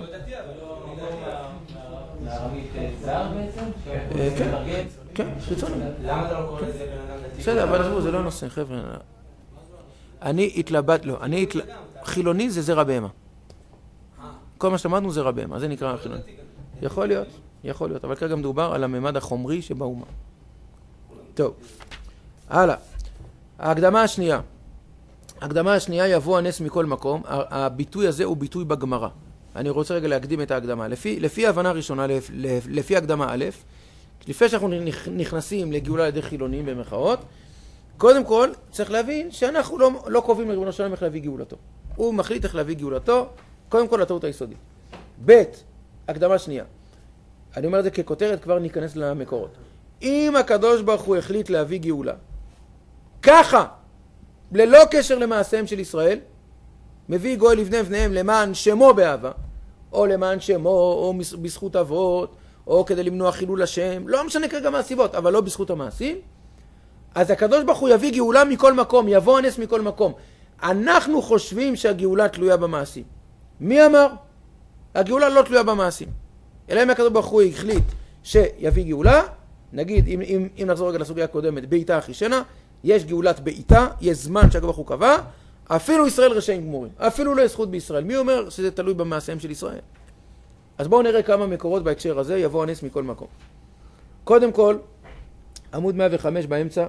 Speaker 8: לארמית זר בעצם?
Speaker 1: כן, כן, חיצוני.
Speaker 5: למה אתה לא קורא לזה בן אדם דתי?
Speaker 1: בסדר, אבל עזבו, זה לא הנושא, חבר'ה. אני התלבט, לא, חילוני זה זרע בהמה. כל מה שלמדנו זה זרע בהמה, זה נקרא חילוני. יכול להיות, אבל כרגע מדובר על הממד החומרי שבאומה. טוב, הלאה. ההקדמה השנייה יבוא הנס מכל מקום. הביטוי הזה הוא ביטוי בגמרא. אני רוצה רגע להקדים את ההקדמה. לפי ההבנה הראשונה, לפי הקדמה א', לפני שאנחנו נכנסים לגאולה על ידי חילונים במחאות, קודם כל צריך להבין שאנחנו לא קובעים לריבונו של עולם איך להביא גאולתו. הוא מחליט איך להביא גאולתו, קודם כל הטעות היסודית. ב', הקדמה שנייה. אני אומר את זה ככותרת, כבר ניכנס למקורות. אם הקדוש ברוך הוא החליט להביא גאולה, ככה, ללא קשר למעשיהם של ישראל, מביא גואל לבני בניהם למען שמו באהבה, או למען שמו, או בזכות אבות, או כדי למנוע חילול השם, לא משנה כרגע מה הסיבות, אבל לא בזכות המעשים, אז הקדוש ברוך הוא יביא גאולה מכל מקום, יבוא הנס מכל מקום. אנחנו חושבים שהגאולה תלויה במעשים. מי אמר? הגאולה לא תלויה במעשים. אלא אם הקדוש ברוך הוא החליט שיביא גאולה, נגיד, אם נחזור רגע לסוגיה הקודמת, בעיתה אחישנה, יש גאולת בעיתה, יש זמן שהקדוש ברוך הוא קבע, אפילו ישראל רשעים גמורים, אפילו לא יש זכות בישראל. מי אומר שזה תלוי במעשיהם של ישראל? אז בואו נראה כמה מקורות בהקשר הזה, יבוא הנס מכל מקום. קודם כל, עמוד 105 באמצע,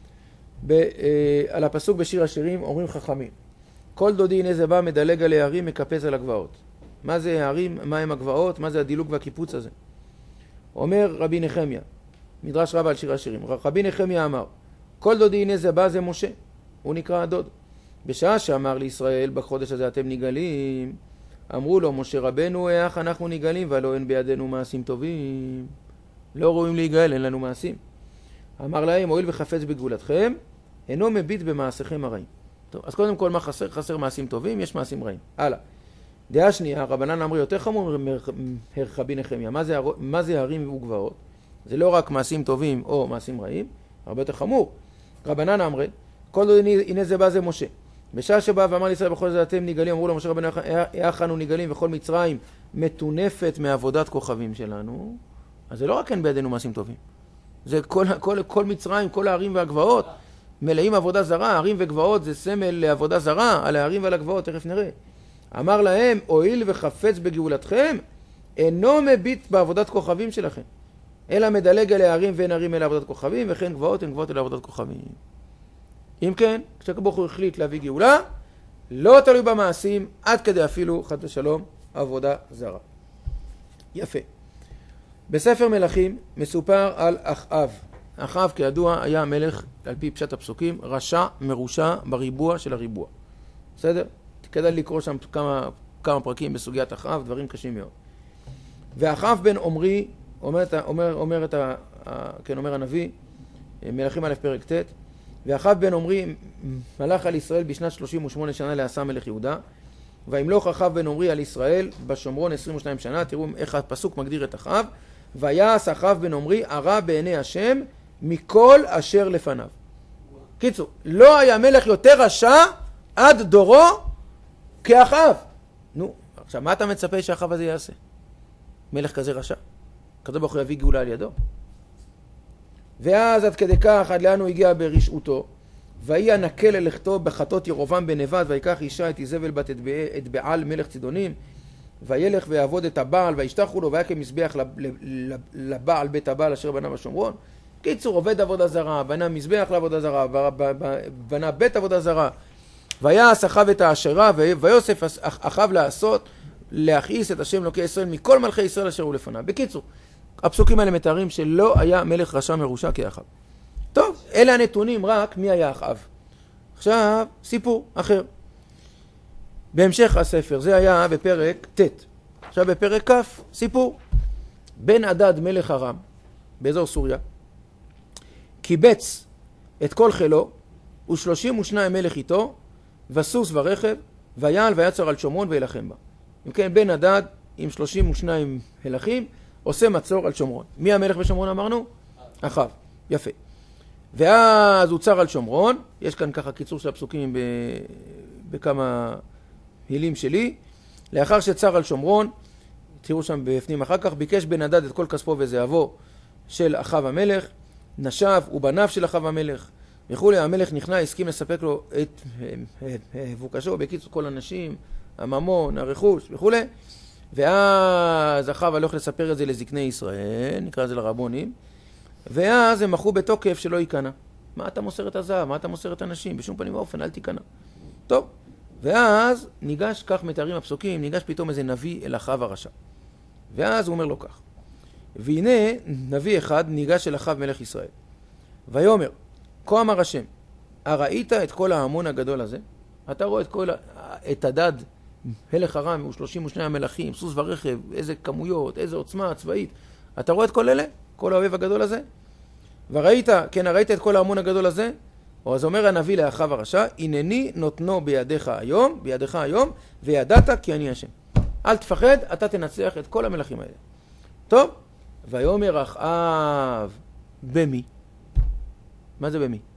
Speaker 1: על הפסוק בשיר השירים אומרים חכמים, כל דודי הנה זה בא מדלג על הערים מקפץ על הגבעות. מה זה הערים? מה הם הגבעות? מה זה הדילוג והקיפוץ הזה? אומר רבי נחמיה, מדרש רבה על שיר השירים, רבי נחמיה אמר, כל דודי הנה זה בא זה משה, הוא נקרא הדוד. בשעה שאמר לישראל בחודש הזה אתם נגלים, אמרו לו משה רבנו איך אנחנו נגלים ולא אין בידינו מעשים טובים, לא רואים להיגאל, אין לנו מעשים. אמר להם הואיל וחפץ בגאולתכם אינו מביט במעשיכם הרעים. טוב, אז קודם כל מה חסר? חסר מעשים טובים, יש מעשים רעים. הלאה. דעה שנייה, רבנן אמר יותר חמור רבי נחמיה, מה זה הרים וגבעות? זה לא רק מעשים טובים או מעשים רעים, הרבה יותר חמור. רבנן אמרי, כל עוד הנה זה בא זה משה. בשעה שבא ואמר לישראל בכל זה אתם נגלים, אמרו לו משה רבנו, איך אנו נגלים וכל מצרים מטונפת מעבודת כוכבים שלנו. אז זה לא רק אין בידינו מעשים טובים. זה כל מצרים, כל הערים והגבעות, מלאים עבודה זרה. הערים וגבעות זה סמל לעבודה זרה, על הערים ועל הגבעות, תכף נראה. אמר להם, הואיל וחפץ בגאולתכם, אינו מביט בעבודת כוכבים שלכם, אלא מדלג אל הערים ואין ערים אל עבודת כוכבים, וכן גבעות הן גבעות אל עבודת כוכבים. אם כן, כשהקדוש ברוך הוא החליט להביא גאולה, לא תלוי במעשים, עד כדי אפילו, חס ושלום, עבודה זרה. יפה. בספר מלכים מסופר על אחאב. אחאב כידוע היה מלך, על פי פשט הפסוקים, רשע מרושע בריבוע של הריבוע. בסדר? כדאי לקרוא שם כמה פרקים בסוגיית אחאב, דברים קשים מאוד. ואחאב בן עומרי, אומר הנביא, מלכים א' פרק ט', ואחאב בן עומרי מלך על ישראל בשנת 38 שנה לעשה מלך יהודה, וימלוך אחאב בן עומרי על ישראל בשומרון 22 שנה. תראו איך הפסוק מגדיר את אחאב. ויעש אחאב בן עומרי הרע בעיני השם מכל אשר לפניו. קיצור, לא היה מלך יותר רשע עד דורו כאחאב. נו, עכשיו מה אתה מצפה שאחאב הזה יעשה? מלך כזה רשע? הקדוש ברוך הוא יביא גאולה על ידו. ואז עד כדי כך, עד לאן הוא הגיע ברשעותו, ויהי הנקל ללכתו בחטות ירבעם בן נבט, ויקח אישה את איזבל בת את בעל מלך צידונים, וילך ויעבוד את הבעל, וישתחו לו, ויקם מזבח לבעל בית הבעל אשר בנה בשומרון. קיצור, עובד עבודה זרה, בנה מזבח לעבודה זרה, בנה בית עבודה זרה. ויעש אחאב את העשרה, ויוסף אחאב לעשות, להכעיס את השם אלוקי ישראל מכל מלכי ישראל אשר הוא לפניו. בקיצור, הפסוקים האלה מתארים שלא היה מלך רשע מרושע כאחאב. טוב, אלה הנתונים רק מי היה אחאב. עכשיו, סיפור אחר. בהמשך הספר, זה היה בפרק ט'. עכשיו בפרק כ', סיפור. בן הדד מלך ארם, באזור סוריה, קיבץ את כל חילו, ו32 מלך איתו, וסוס ורכב, ויעל ויצר על שומרון וילחם בה. אם כן, בן הדד עם 32 מלכים, עושה מצור על שומרון. מי המלך בשומרון אמרנו? אחאב. יפה. ואז הוא צר על שומרון, יש כאן ככה קיצור של הפסוקים בכמה מילים שלי. לאחר שצר על שומרון, תראו שם בפנים אחר כך, ביקש בן הדד את כל כספו וזהבו של אחאב המלך, נשיו ובניו של אחאב המלך וכולי. המלך נכנע, הסכים לספק לו את מבוקשו, בקיצור כל הנשים, הממון, הרכוש וכולי. ואז אחאב הלך לספר את זה לזקני ישראל, נקרא את זה לרבונים, ואז הם מחו בתוקף שלא ייכנע. מה אתה מוסר את הזהב? מה אתה מוסר את הנשים? בשום פנים ואופן, אל תיכנע. טוב, ואז ניגש, כך מתארים הפסוקים, ניגש פתאום איזה נביא אל אחאב הרשע. ואז הוא אומר לו כך, והנה נביא אחד ניגש אל אחאב מלך ישראל, ויאמר, כה אמר השם, הראית את כל ההמון הגדול הזה? אתה רואה את הדד מלך ארם ו32 מלכים, סוס ורכב, איזה כמויות, איזה עוצמה צבאית. אתה רואה את כל אלה? כל האויב הגדול הזה? וראית, כן, ראית את כל ההמון הגדול הזה? או אז אומר הנביא לאחאב הרשע, הנני נותנו בידיך היום, וידעת כי אני השם. אל תפחד, אתה תנצח את כל המלכים האלה. טוב, ויאמר אחאב, במי? מה זה במי?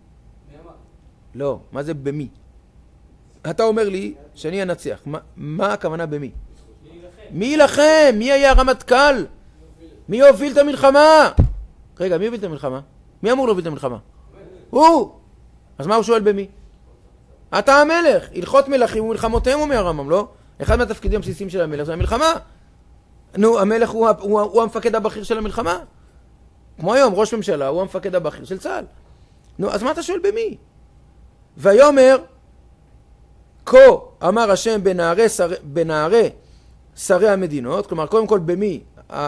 Speaker 1: לא, מה זה במי? אתה אומר לי שאני אנצח. מה הכוונה במי? מי ילחם? מי היה הרמטכ"ל? מי יוביל את המלחמה? רגע, מי יוביל את המלחמה? מי אמור להוביל את המלחמה? הוא! אז מה הוא שואל במי? אתה המלך. הלכות מלכים ומלחמותיהם אומר הרמב"ם, לא? אחד מהתפקידים הבסיסיים של המלך זה המלחמה. נו, המלך הוא המפקד הבכיר של המלחמה. כמו היום, ראש ממשלה הוא המפקד הבכיר של צה"ל. נו, אז מה אתה שואל במי? ויאמר, כה אמר השם בנערי שרי המדינות, כלומר קודם כל במי,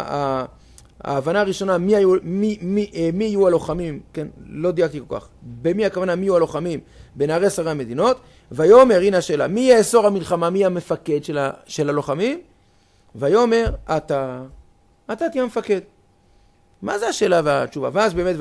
Speaker 1: ההבנה הראשונה מי יהיו הלוחמים, כן, לא דייקתי כל כך, במי הכוונה מי יהיו הלוחמים בנערי שרי המדינות, ויאמר, הנה השאלה, מי יאסור המלחמה, מי המפקד של הלוחמים? ויאמר, אתה תהיה המפקד. מה זה השאלה והתשובה? ואז באמת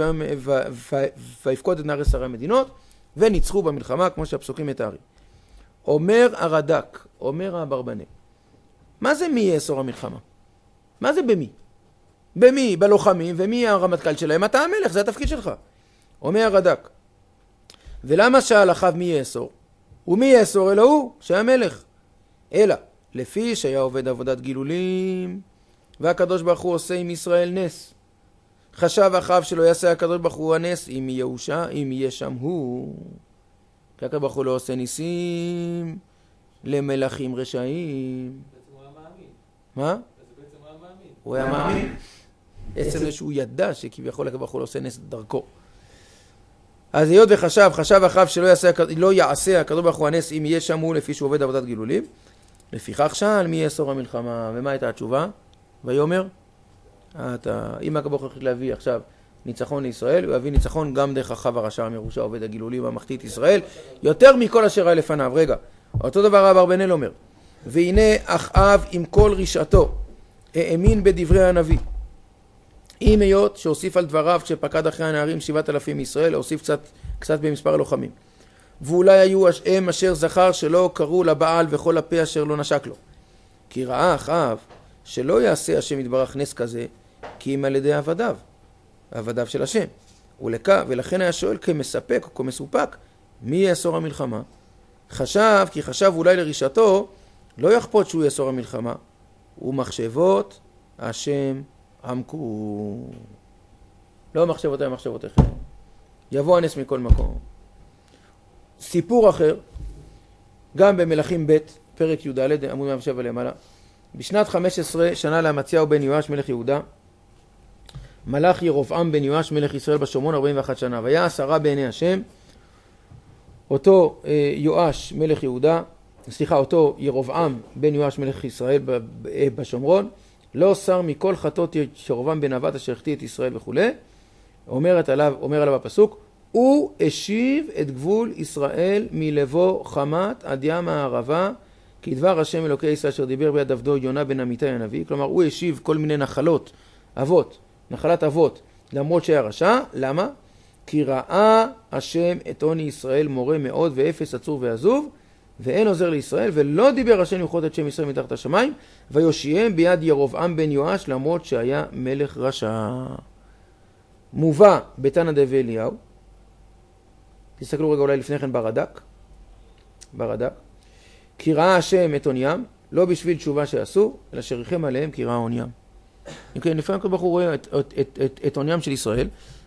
Speaker 1: ויפקוד את נערי שרי המדינות וניצחו במלחמה כמו שהפסוקים מתארים. אומר הרד"ק, אומר האברבנאל, מה זה מי יאסור המלחמה? מה זה במי? במי? בלוחמים, ומי הרמטכ"ל שלהם? אתה המלך, זה התפקיד שלך. אומר הרד"ק, ולמה שאל אחאב מי יאסור? ומי יאסור אלא הוא, שהיה מלך. אלא, לפי שהיה עובד עבודת גילולים, והקדוש ברוך הוא עושה עם ישראל נס. חשב אחאב שלא יעשה הקדוש ברוך הוא הנס, אם יהיה שם הוא. כי הקדוש ברוך הוא לא עושה ניסים למלכים רשעים.
Speaker 8: בעצם הוא היה מאמין.
Speaker 1: מה?
Speaker 8: אז בעצם הוא היה מאמין.
Speaker 1: הוא היה מאמין. עצם זה שהוא ידע שכביכול הקדוש ברוך הוא לא עושה נס דרכו. אז היות וחשב אחאב שלא יעשה הקדוש ברוך הוא הנס אם יהיה שם הוא, לפי שהוא עובד עבודת גילולים. לפיכך שאל מי יאסור המלחמה. ומה הייתה התשובה? ויאמר, אם הקדוש ברוך הוא החליט להביא עכשיו ניצחון לישראל, הוא יביא ניצחון גם דרך אחאב הרשע המרושע עובד הגילולים המחטיא את ישראל, יותר מכל אשר היה לפניו. רגע, אותו דבר רב אברבנאל אומר, והנה אחאב עם כל רשעתו האמין בדברי הנביא, אם היות שהוסיף על דבריו כשפקד אחרי הנערים 7,000 מישראל, הוסיף קצת במספר הלוחמים. ואולי היו הם אשר זכר שלא קראו לבעל וכל הפה אשר לא נשק לו. כי ראה אחאב שלא יעשה השם יתברך נס כזה, כי אם על ידי עבדיו של השם. ולכן היה שואל כמספק או כמסופק, מי יאסור המלחמה? חשב אולי לרשעתו, לא יחפות שהוא יאסור המלחמה, ומחשבות השם עמקו. לא מחשבותיי מחשבותיכם. יבוא הנס מכל מקום. סיפור אחר, גם במלכים ב' פרק י"ד עמוד 107 למעלה. בשנת 15 שנה לאמציהו בן יואש מלך יהודה, מלך ירבעם בן יואש מלך ישראל בשומרון 41 שנה. והיה 10 בעיני השם, אותו ירבעם בן יואש מלך ישראל בשומרון, לא שר מכל חטאות ירבעם בן נבט אשר החטיא את ישראל וכו'. אומר עליו הפסוק, הוא השיב את גבול ישראל מלבוא חמת עד ים הערבה, כי דבר השם אלוקי ישראל אשר דיבר ביד עבדו יונה בן אמיתי הנביא. כלומר, הוא השיב כל מיני נחלת אבות, למרות שהיה רשע. למה? כי ראה השם את עוני ישראל מורה מאוד ואפס עצור ועזוב, ואין עוזר לישראל, ולא דיבר השם למחות את שם ישראל מתחת השמיים, ויושיעם ביד ירבעם בן יואש, למרות שהיה מלך רשע. מובא בתנא דבי אליהו, תסתכלו רגע אולי לפני כן ברד"ק, כי ראה השם את עוניים, לא בשביל תשובה שעשו, אלא שריחם עליהם כי ראה עוניים. כן, לפעמים הקדוש ברוך הוא רואה את עוניים של ישראל,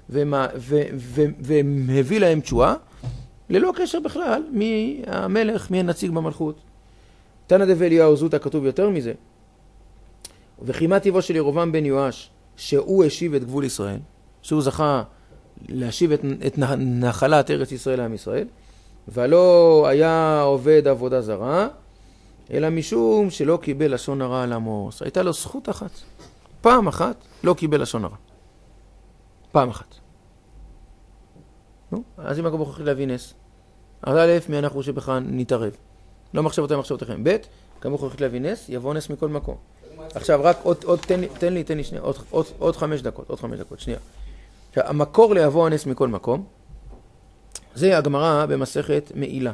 Speaker 1: והביא להם תשועה, ללא קשר בכלל מי המלך, מי הנציג במלכות. תנא דבי אליהו זוטא כתוב יותר מזה, וכי מה טיבו של ירבעם בן יואש, שהוא השיב את גבול ישראל, שהוא זכה להשיב את נחלת ארץ ישראל לעם ישראל, ולא היה עובד עבודה זרה, אלא משום שלא קיבל לשון הרע על עמוס. הייתה לו זכות אחת. פעם אחת לא קיבל לשון הרע. פעם אחת. אז אם הקדוש ברוך הוא החליט להביא נס, אז א', מי אנחנו שבכלל נתערב. לא מחשבותיכם. ב', הקדוש ברוך הוא החליט להביא נס, יבוא נס מכל מקום. עכשיו רק תן לי שנייה, עוד 5 דקות, שנייה. המקור ליבוא הנס מכל מקום, זה הגמרא במסכת מעילה.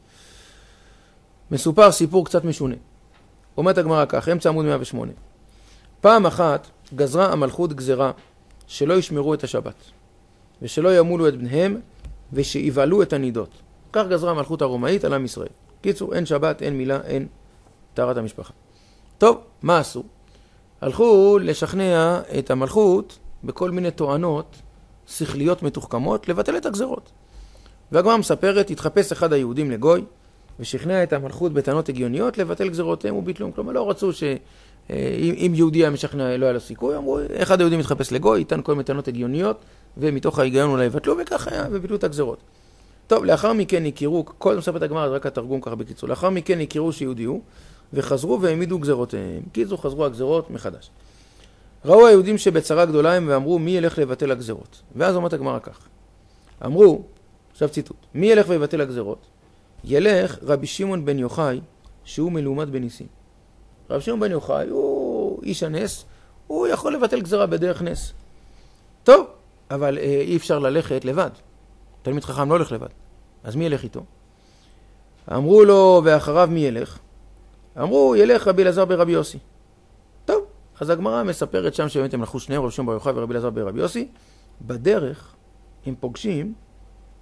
Speaker 1: מסופר סיפור קצת משונה. אומרת הגמרא כך, אמצע עמוד 108. פעם אחת גזרה המלכות גזרה שלא ישמרו את השבת, ושלא ימולו את בניהם, ושיבעלו את הנידות. כך גזרה המלכות הרומאית על עם ישראל. קיצור, אין שבת, אין מילה, אין טהרת המשפחה. טוב, מה עשו? הלכו לשכנע את המלכות בכל מיני טוענות שכליות מתוחכמות, לבטל את הגזרות. והגמרא מספרת, התחפש אחד היהודים לגוי, ושכנע את המלכות בטענות הגיוניות לבטל גזרותיהם וביטלום. כלומר, לא רצו שאם יהודי היה משכנע לא היה לו סיכוי, אמרו, אחד היהודים מתחפש לגוי, ייתן כל מיני טענות הגיוניות, ומתוך ההיגיון אולי יבטלו, וכך היה, וביטלו את הגזרות. טוב, לאחר מכן הכירו, כל מספרת הגמרא, רק התרגום ככה בקיצור, לאחר מכן הכירו שיהודי הוא, וחזרו והעמידו גזרותיהם. קיצור, חזרו הגזרות מחדש. ראו היהודים שבצרה גדולה הם ואמרו, מי ילך לבטל הגזרות? ואז אומרת הגמרא כך. אמרו, עכשיו ציטוט, מי ילך ויבטל הגזרות? ילך רבי שמעון בן יוחאי, שהוא מלומד בניסים. רבי שמעון בן יוחאי הוא איש הנס, הוא יכול לבטל גזרה בדרך נס. טוב, אבל אי אפשר ללכת לבד. תלמיד חכם לא הולך לבד. אז מי ילך איתו? אמרו לו, ואחריו מי ילך? אמרו, ילך רבי אלעזר ברבי יוסי. טוב, אז הגמרא מספרת שם שבאמת הם הלכו שניהם, רבי שמעון בר יוחאי ורבי אלעזר ברבי יוסי. בדרך הם פוגשים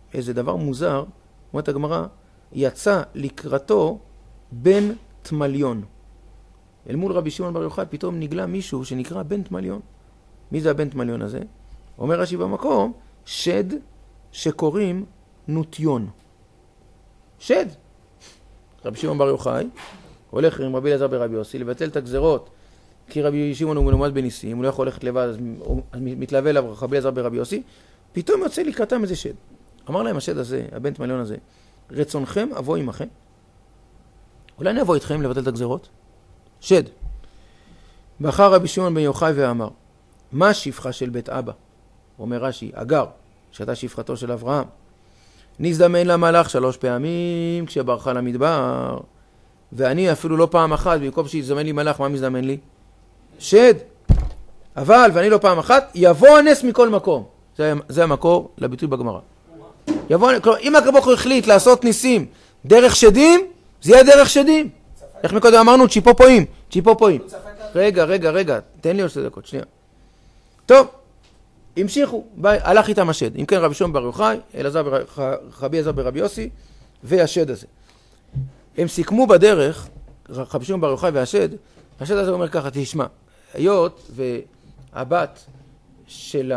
Speaker 1: איזה דבר מוזר, אומרת הגמרא, יצא לקראתו בן תמליון. אל מול רבי שמעון בר יוחאי פתאום נגלה מישהו שנקרא בן תמליון. מי זה הבן תמליון הזה? אומר רש"י במקום, שד שקוראים נוטיון. שד. רבי שמעון בר יוחאי הולך עם רבי אלעזר ברבי יוסי לבטל את הגזרות, כי רבי שמעון הוא מלומד בניסים, הוא לא יכול ללכת לבד, אז מתלווה אליו רבי אלעזר ברבי יוסי, פתאום יוצא לקראתם איזה שד. אמר להם השד הזה, הבן תמליון הזה, רצונכם אבוא עמכם? אולי נבוא איתכם לבטל את הגזרות? שד. בחר רבי שמעון בן יוחאי ואמר, מה שפחה של בית אבא? אומר רש"י, אגר, שהייתה שפחתו של אברהם. נזדמן למלאך 3 פעמים כשברחה למדבר, ואני אפילו לא פעם אחת, במקום שיזדמן לי מלאך, מה מזדמן לי? שד. אבל, ואני לא פעם אחת, יבוא הנס מכל מקום. זה המקור לביטוי בגמרא. כלומר, אם הקדוש ברוך הוא החליט לעשות ניסים דרך שדים, זה יהיה דרך שדים. איך מקודם אמרנו? צ'יפופואים. רגע, תן לי עוד 2 דקות, שנייה. טוב, המשיכו, הלך איתם השד. אם כן, רבי שמעון בר יוחאי, רבי אלעזר ברבי יוסי, והשד הזה. הם סיכמו בדרך, רבי שמעון בר יוחאי והשד, השד הזה אומר ככה, תשמע, היות והבת של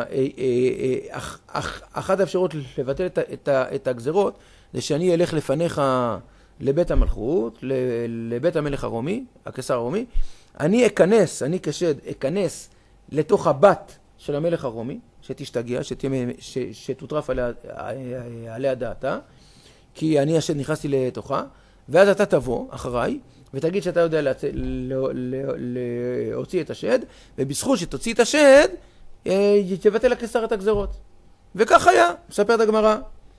Speaker 1: אחת האפשרות לבטל את הגזרות, זה שאני אלך לפניך לבית המלכות, לבית המלך הרומי, הקיסר הרומי, אני כשד אכנס לתוך הבת של המלך הרומי, שתשתגע, שתוטרף עליה דעתה, כי אני השד נכנסתי לתוכה, ואז אתה תבוא אחריי, ותגיד שאתה יודע להוציא את השד, ובזכות שתוציא את השד, תבטל הקיסר את הגזרות. וכך היה, מספרת הגמרא.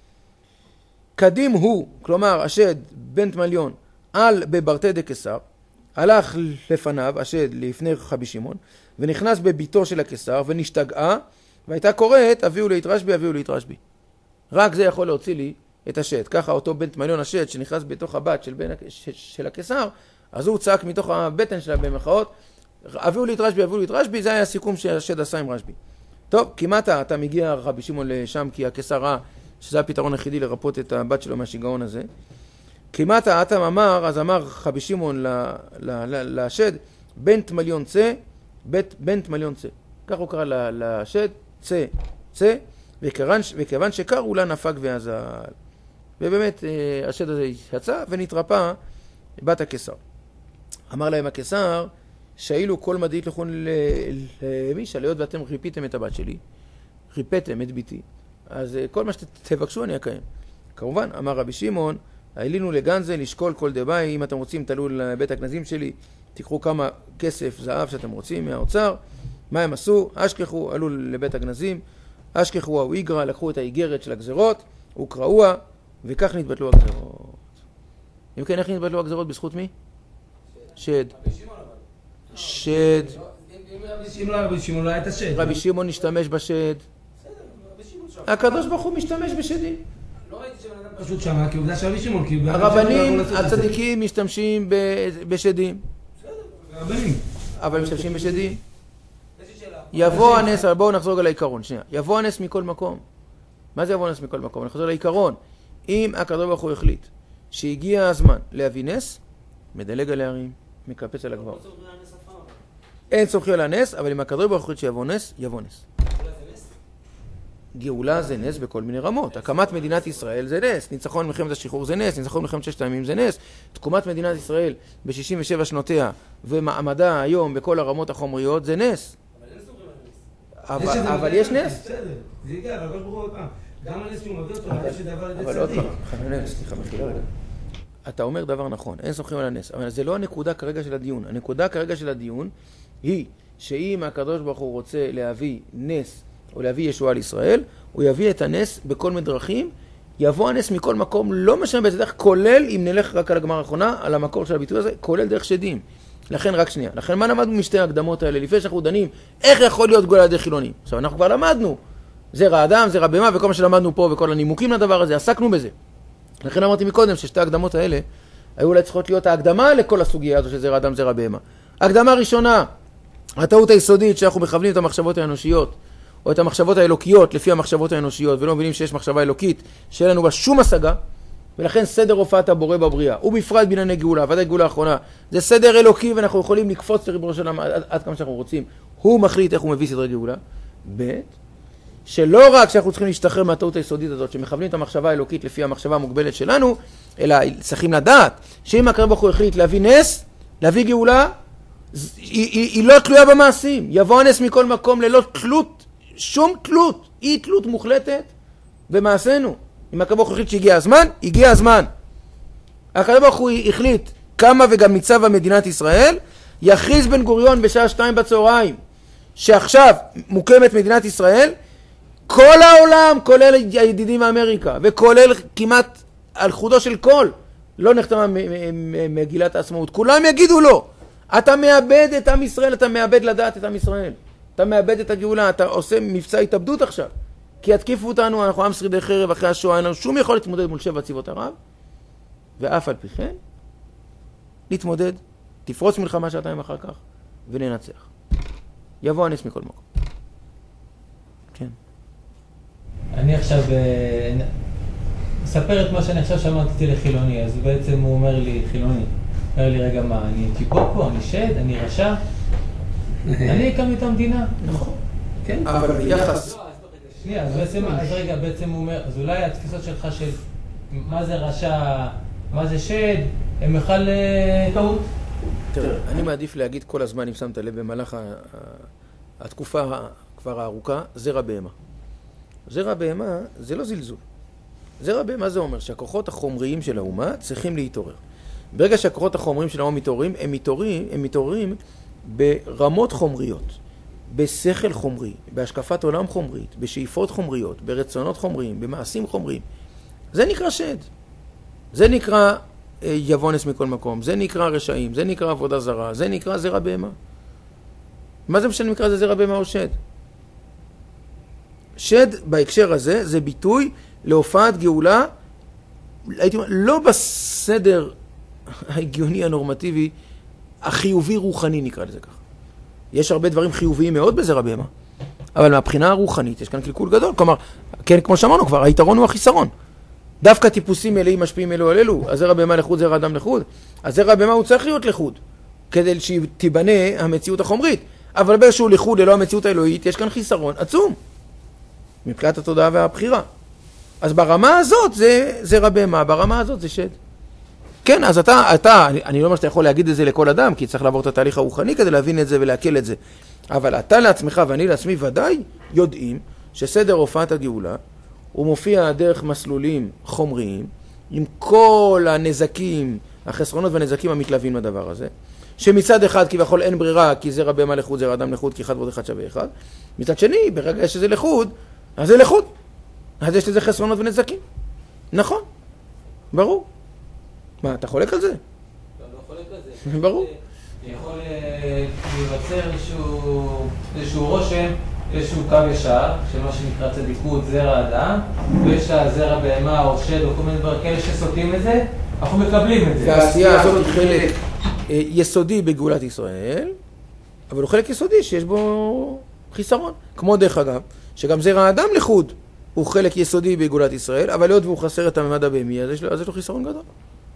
Speaker 1: קדים הוא, כלומר השד בן תמליון, על בברטי דקיסר, הלך לפניו, השד לפני רבי שמעון, ונכנס בביתו של הקיסר, ונשתגעה, והייתה קוראת, אביאו להתרשבי. רק זה יכול להוציא לי את השד. ככה אותו בן תמליון השד שנכנס בתוך הבת של הקיסר, אז הוא צעק מתוך הבטן שלה במחאות, אביאו להתרשבי, זה היה הסיכום שהשד עשה עם רשבי. טוב, כמעט אתה מגיע רבי שמעון לשם, כי הקיסר ראה שזה הפתרון היחידי לרפות את הבת שלו מהשיגעון הזה. כמעט האטם אמר, אז אמר רבי שמעון לשד, בן תמליון צא, כך הוא קרא לשד, צא, וכיוון שקראו לה נפק ועזל. ובאמת השד הזה יצא ונתרפא בת הקיסר. אמר להם הקיסר, שאילו כל מדעית לכון למישה, להיות ואתם ריפיתם את הבת שלי, ריפאתם את ביתי, אז כל מה שתבקשו אני אקיים. כמובן, אמר רבי שמעון, העלינו לגנזל, לשקול כל דבאי, אם אתם רוצים תלו לבית הכנזים שלי, תיקחו כמה כסף, זהב שאתם רוצים מהאוצר. מה הם עשו? אשכחו, עלו לבית הגנזים, אשכחו או איגרא, לקחו את האיגרת של הגזרות, וקראוה, וכך נתבטלו הגזרות. אם כן, איך נתבטלו הגזרות? בזכות מי? שד. שד.
Speaker 4: אם לא רבי שמעון לא היה את השד.
Speaker 1: רבי שמעון נשתמש בשד. הקדוש ברוך הוא משתמש בשדים.
Speaker 4: לא ראיתי שבן אדם פשוט שמה, כי עובדה שרבי שמעון, כי
Speaker 1: הרבנים הצדיקים משתמשים בשדים.
Speaker 4: הרבנים.
Speaker 1: אבל משתמשים בשדים. יבוא הנס, בואו נחזור על העיקרון, שנייה. יבוא הנס מכל מקום. מה זה יבוא הנס מכל מקום? נחזור לעיקרון. אם הקדוש ברוך הוא החליט שהגיע הזמן להביא נס, מדלג על הערים, מקפץ על הגבעות. אין סומכים על הנס, אבל אם הקדוש ברוך הוא החליט שיבוא נס, יבוא נס. גאולה זה נס בכל מיני רמות. הקמת מדינת ישראל זה נס, ניצחון מלחמת השחרור זה נס, ניצחון מלחמת 6 הימים זה נס, תקומת מדינת ישראל ב-67 שנותיה ומעמדה היום בכל הרמות החומריות זה נס. אבל יש נס.
Speaker 4: זה הגיע, אבל ברור עוד פעם. גם הנס שהוא מביא אותו,
Speaker 1: אבל עוד פעם, סליחה, מחילה רגע. אתה אומר דבר נכון, אין סומכים על הנס, אבל זה לא הנקודה כרגע של הדיון. הנקודה כרגע של הדיון היא שאם הקדוש ברוך הוא רוצה להביא נס או להביא ישועה לישראל, הוא יביא את הנס בכל מיני דרכים, יבוא הנס מכל מקום, לא משנה באיזה דרך, כולל, אם נלך רק על הגמרא האחרונה, על המקור של הביטוי הזה, כולל דרך שדים. לכן רק שנייה. לכן מה למדנו משתי ההקדמות האלה? לפני שאנחנו דנים, איך יכול להיות גאולה דרך חילונים? עכשיו אנחנו כבר למדנו. זרע האדם, זרע בהמה, וכל מה שלמדנו פה, וכל הנימוקים לדבר הזה, עסקנו בזה. לכן אמרתי מקודם ששתי ההקדמות האלה, היו אולי צריכות להיות ההקדמה לכל הסוגיה הזו של זרע האדם, זרע בהמה. הקדמה ראשונה, הטעות היסודית שאנחנו מכוונים את המחשבות האנושיות, או את המחשבות האלוקיות לפי המחשבות האנושיות, ולא מבינים שיש מחשבה אלוקית שאין לנו בה שום השגה, ולכן סדר הופעת הבורא בבריאה, ובפרט בענייני גאולה, ודאי גאולה האחרונה, זה סדר אלוקי ואנחנו יכולים לקפוץ לריבונו של עולם עד כמה שאנחנו רוצים. הוא מחליט איך הוא מביא סדרי גאולה. ב' שלא רק שאנחנו צריכים להשתחרר מהטעות היסודית הזאת, שמכוונים את המחשבה האלוקית לפי המחשבה המוגבלת שלנו, אלא צריכים לדעת שאם הקדוש ברוך הוא החליט להביא נס, להביא גאולה, היא לא תלויה במעשים. יבוא הנס מכל מקום ללא תלות, שום תלות, אי תלות מוחלטת במעשינו. אם הקדוש ברוך הוא החליט שהגיע הזמן, הגיע הזמן. הקדוש ברוך הוא החליט כמה וגם ניצב על מדינת ישראל, יכריז בן גוריון בשעה 2 בצהריים, שעכשיו מוקמת מדינת ישראל, כל העולם, כולל הידידים מאמריקה, וכולל כמעט על חודו של כל, לא נחתמה מגילת העצמאות, כולם יגידו לו, אתה מאבד את עם ישראל, אתה מאבד לדעת את עם ישראל, אתה מאבד את הגאולה, אתה עושה מבצע התאבדות עכשיו, כי יתקיפו אותנו, אנחנו עם שרידי חרב אחרי השואה, אין לנו שום יכולת להתמודד מול 7 צבאות ערב, ואף על פי כן, להתמודד, תפרוץ מלחמה 2 אחר כך, וננצח. יבוא הנס מכל מקום. כן.
Speaker 8: אני עכשיו מספר את מה שאני עכשיו שמעתי לחילוני, אז בעצם הוא אומר לי, חילוני, אומר לי רגע מה, אני טיפופו, אני שד, אני רשע, אני הקמתי את המדינה.
Speaker 1: נכון. כן, אבל ביחס...
Speaker 8: שנייה, אז רגע, בעצם הוא אומר, אז אולי התפיסות שלך של מה זה רשע, מה זה שד, הם בכלל טעות.
Speaker 1: תראה, אני מעדיף להגיד כל הזמן, אם שמת לב במהלך התקופה כבר הארוכה, זרע בהמה. זרע בהמה זה לא זלזול. זרע בהמה זה אומר שהכוחות החומריים של האומה צריכים להתעורר. ברגע שהכוחות החומריים של האומה מתעוררים, הם מתעוררים ברמות חומריות, בשכל חומרי, בהשקפת עולם חומרית, בשאיפות חומריות, ברצונות חומריים, במעשים חומריים. זה נקרא שד. זה נקרא יבונס מכל מקום, זה נקרא רשעים, זה נקרא עבודה זרה, זה נקרא זרע בהמה. מה זה משנה נקרא זה זרע בהמה או שד? שד בהקשר הזה זה ביטוי להופעת גאולה, הייתי אומר, לא בסדר ההגיוני הנורמטיבי, החיובי רוחני נקרא לזה ככה. יש הרבה דברים חיוביים מאוד בזרע בהמה, אבל מהבחינה הרוחנית יש כאן קלקול גדול, כלומר, כן, כמו שאמרנו כבר, היתרון הוא החיסרון. דווקא טיפוסים מלאים משפיעים אלו על אלו, אז זרע בהמה לחוד, זרע אדם לחוד. אז זרע בהמה הוא צריך להיות לחוד, כדי שתיבנה המציאות החומרית. אבל באיזשהו לחוד ללא המציאות האלוהית, יש כאן חיסרון עצום, מבחינת התודעה והבחירה. אז ברמה הזאת זה זרע בהמה, ברמה הזאת זה שד. כן, אז אני לא אומר שאתה יכול להגיד את זה לכל אדם, כי צריך לעבור את התהליך הרוחני כדי להבין את זה ולהקל את זה. אבל אתה לעצמך ואני לעצמי ודאי יודעים שסדר הופעת הגאולה, הוא מופיע דרך מסלולים חומריים, עם כל הנזקים, החסרונות והנזקים המתלווים לדבר הזה, שמצד אחד כביכול אין ברירה, כי זרע בהמה לחוד, זרע אדם לחוד, כי 1 ועוד 1 שווה 1. מצד שני, ברגע שזה לחוד, אז זה לחוד. אז יש לזה חסרונות ונזקים. נכון, ברור. מה, אתה חולק על זה?
Speaker 6: לא חולק על זה.
Speaker 1: ברור.
Speaker 6: יכול להיווצר איזשהו רושם, איזשהו קו ישר, של מה שנקרא צדיקות, זרע אדם, ויש זרע בהמה או שד או כל מיני דברים כאלה שסוטים את זה, אנחנו מקבלים את זה.
Speaker 1: והעשייה הזאת היא חלק יסודי בגאולת ישראל, אבל הוא חלק יסודי שיש בו חיסרון. כמו דרך אגב, שגם זרע אדם לחוד הוא חלק יסודי בגאולת ישראל, אבל עוד והוא חסר את הממד הבהמי, אז יש לו חיסרון גדול.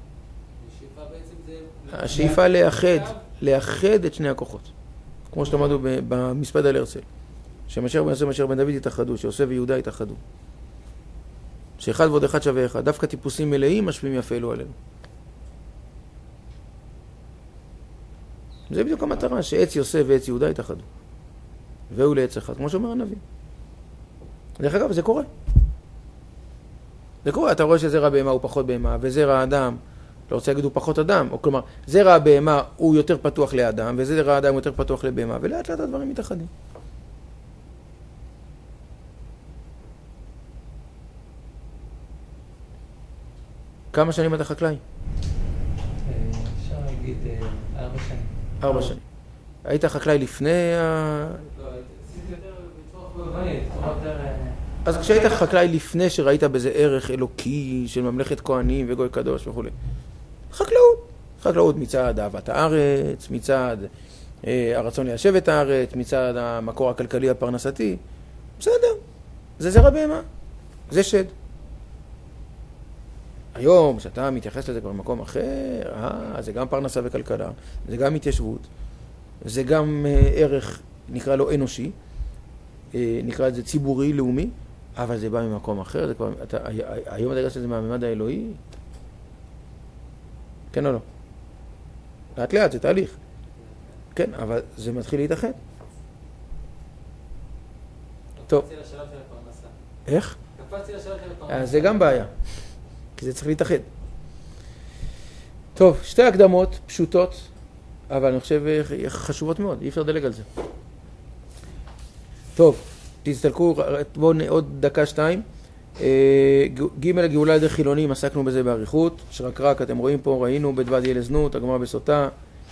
Speaker 1: השאיפה לאחד את שני הכוחות. כמו שתמדו במספד על הרצל. שמשר בן דוד התאחדו, שיוסף ויהודה התאחדו. ש1 ועוד 1 שווה 1. דווקא טיפוסים מלאים משפיעים יפה אלו עלינו. זה בדיוק המטרה, שעץ יוסף ועץ יהודה התאחדו. והוא לעץ אחד, כמו שאומר הנביא. דרך אגב, זה קורה. זה קורה, אתה רואה שזרע בהמה הוא פחות בהמה, וזרע האדם, לא רוצה להגיד הוא פחות אדם, או כלומר, זרע הבהמה הוא יותר פתוח לאדם, וזרע האדם יותר פתוח לבהמה, ולאט לאט הדברים מתאחדים. כמה שנים אתה חקלאי?
Speaker 8: אפשר להגיד 4 שנים.
Speaker 1: 4 שנים. היית חקלאי לפני
Speaker 6: לא, עשיתי יותר בצורה חובבנית, בצורה יותר...
Speaker 1: אז כשהיית חקלאי לפני שראית בזה ערך אלוקי של ממלכת כהנים וגוי קדוש וכו'. חקלאות. חקלאות מצד אהבת הארץ, מצד הרצון ליישב את הארץ, מצד המקור הכלכלי הפרנסתי. בסדר, זה זרע בהמה, זה שד. היום, כשאתה מתייחס לזה כבר במקום אחר, זה גם פרנסה וכלכלה, זה גם התיישבות, זה גם ערך, נקרא לו אנושי, נקרא את זה ציבורי, לאומי, אבל זה בא ממקום אחר, זה כבר, היום אתה גרס את זה מהממד האלוהי? כן או לא? לאט לאט, זה תהליך. כן, אבל זה מתחיל להתאחד. טוב.
Speaker 6: קפצתי לשלב של הפרנסה.
Speaker 1: איך?
Speaker 6: קפצתי לשלב של הפרנסה.
Speaker 1: זה גם בעיה, כי זה צריך להתאחד. טוב, שתי הקדמות פשוטות, אבל אני חושב חשובות מאוד, אי אפשר לדלג על זה. טוב, תסתלקו, בואו עוד דקה שתיים. ג' הגאולה על ידי חילונים, עסקנו בזה בעריכות. שרקרק, אתם רואים פה, ראינו בדבד יהיה לזנות, הגמרא בסוטה.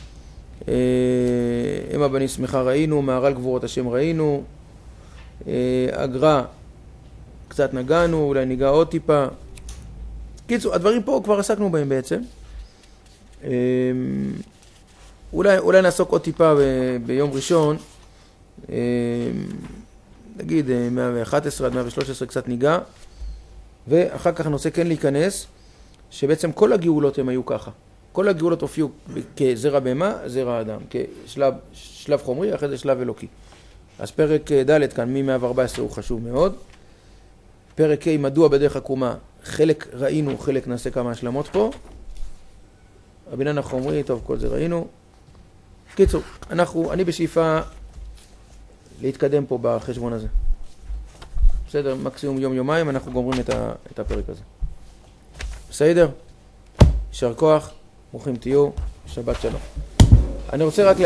Speaker 1: אמא בני שמחה ראינו, מהר"ל גבורות השם ראינו. אגרה, קצת נגענו, אולי ניגע עוד טיפה. קיצור, הדברים פה כבר עסקנו בהם בעצם. אולי נעסוק עוד טיפה ביום ראשון. נגיד 111 עד 113 קצת ניגע, ואחר כך אני רוצה כן להיכנס, שבעצם כל הגאולות הם היו ככה. כל הגאולות הופיעו כזרע בהמה, זרע אדם, כשלב חומרי, אחרי זה שלב אלוקי. אז פרק ד' כאן, מ-114 הוא חשוב מאוד. פרק ה' מדוע בדרך עקומה, חלק ראינו, חלק נעשה כמה השלמות פה. הבניין החומרי, טוב, כל זה ראינו. קיצור, אני בשאיפה להתקדם פה בחשבון הזה. בסדר, מקסימום יום-יומיים אנחנו גומרים את הפרק הזה. בסדר? יישר כוח, ברוכים תהיו, שבת שלום. אני רוצה רק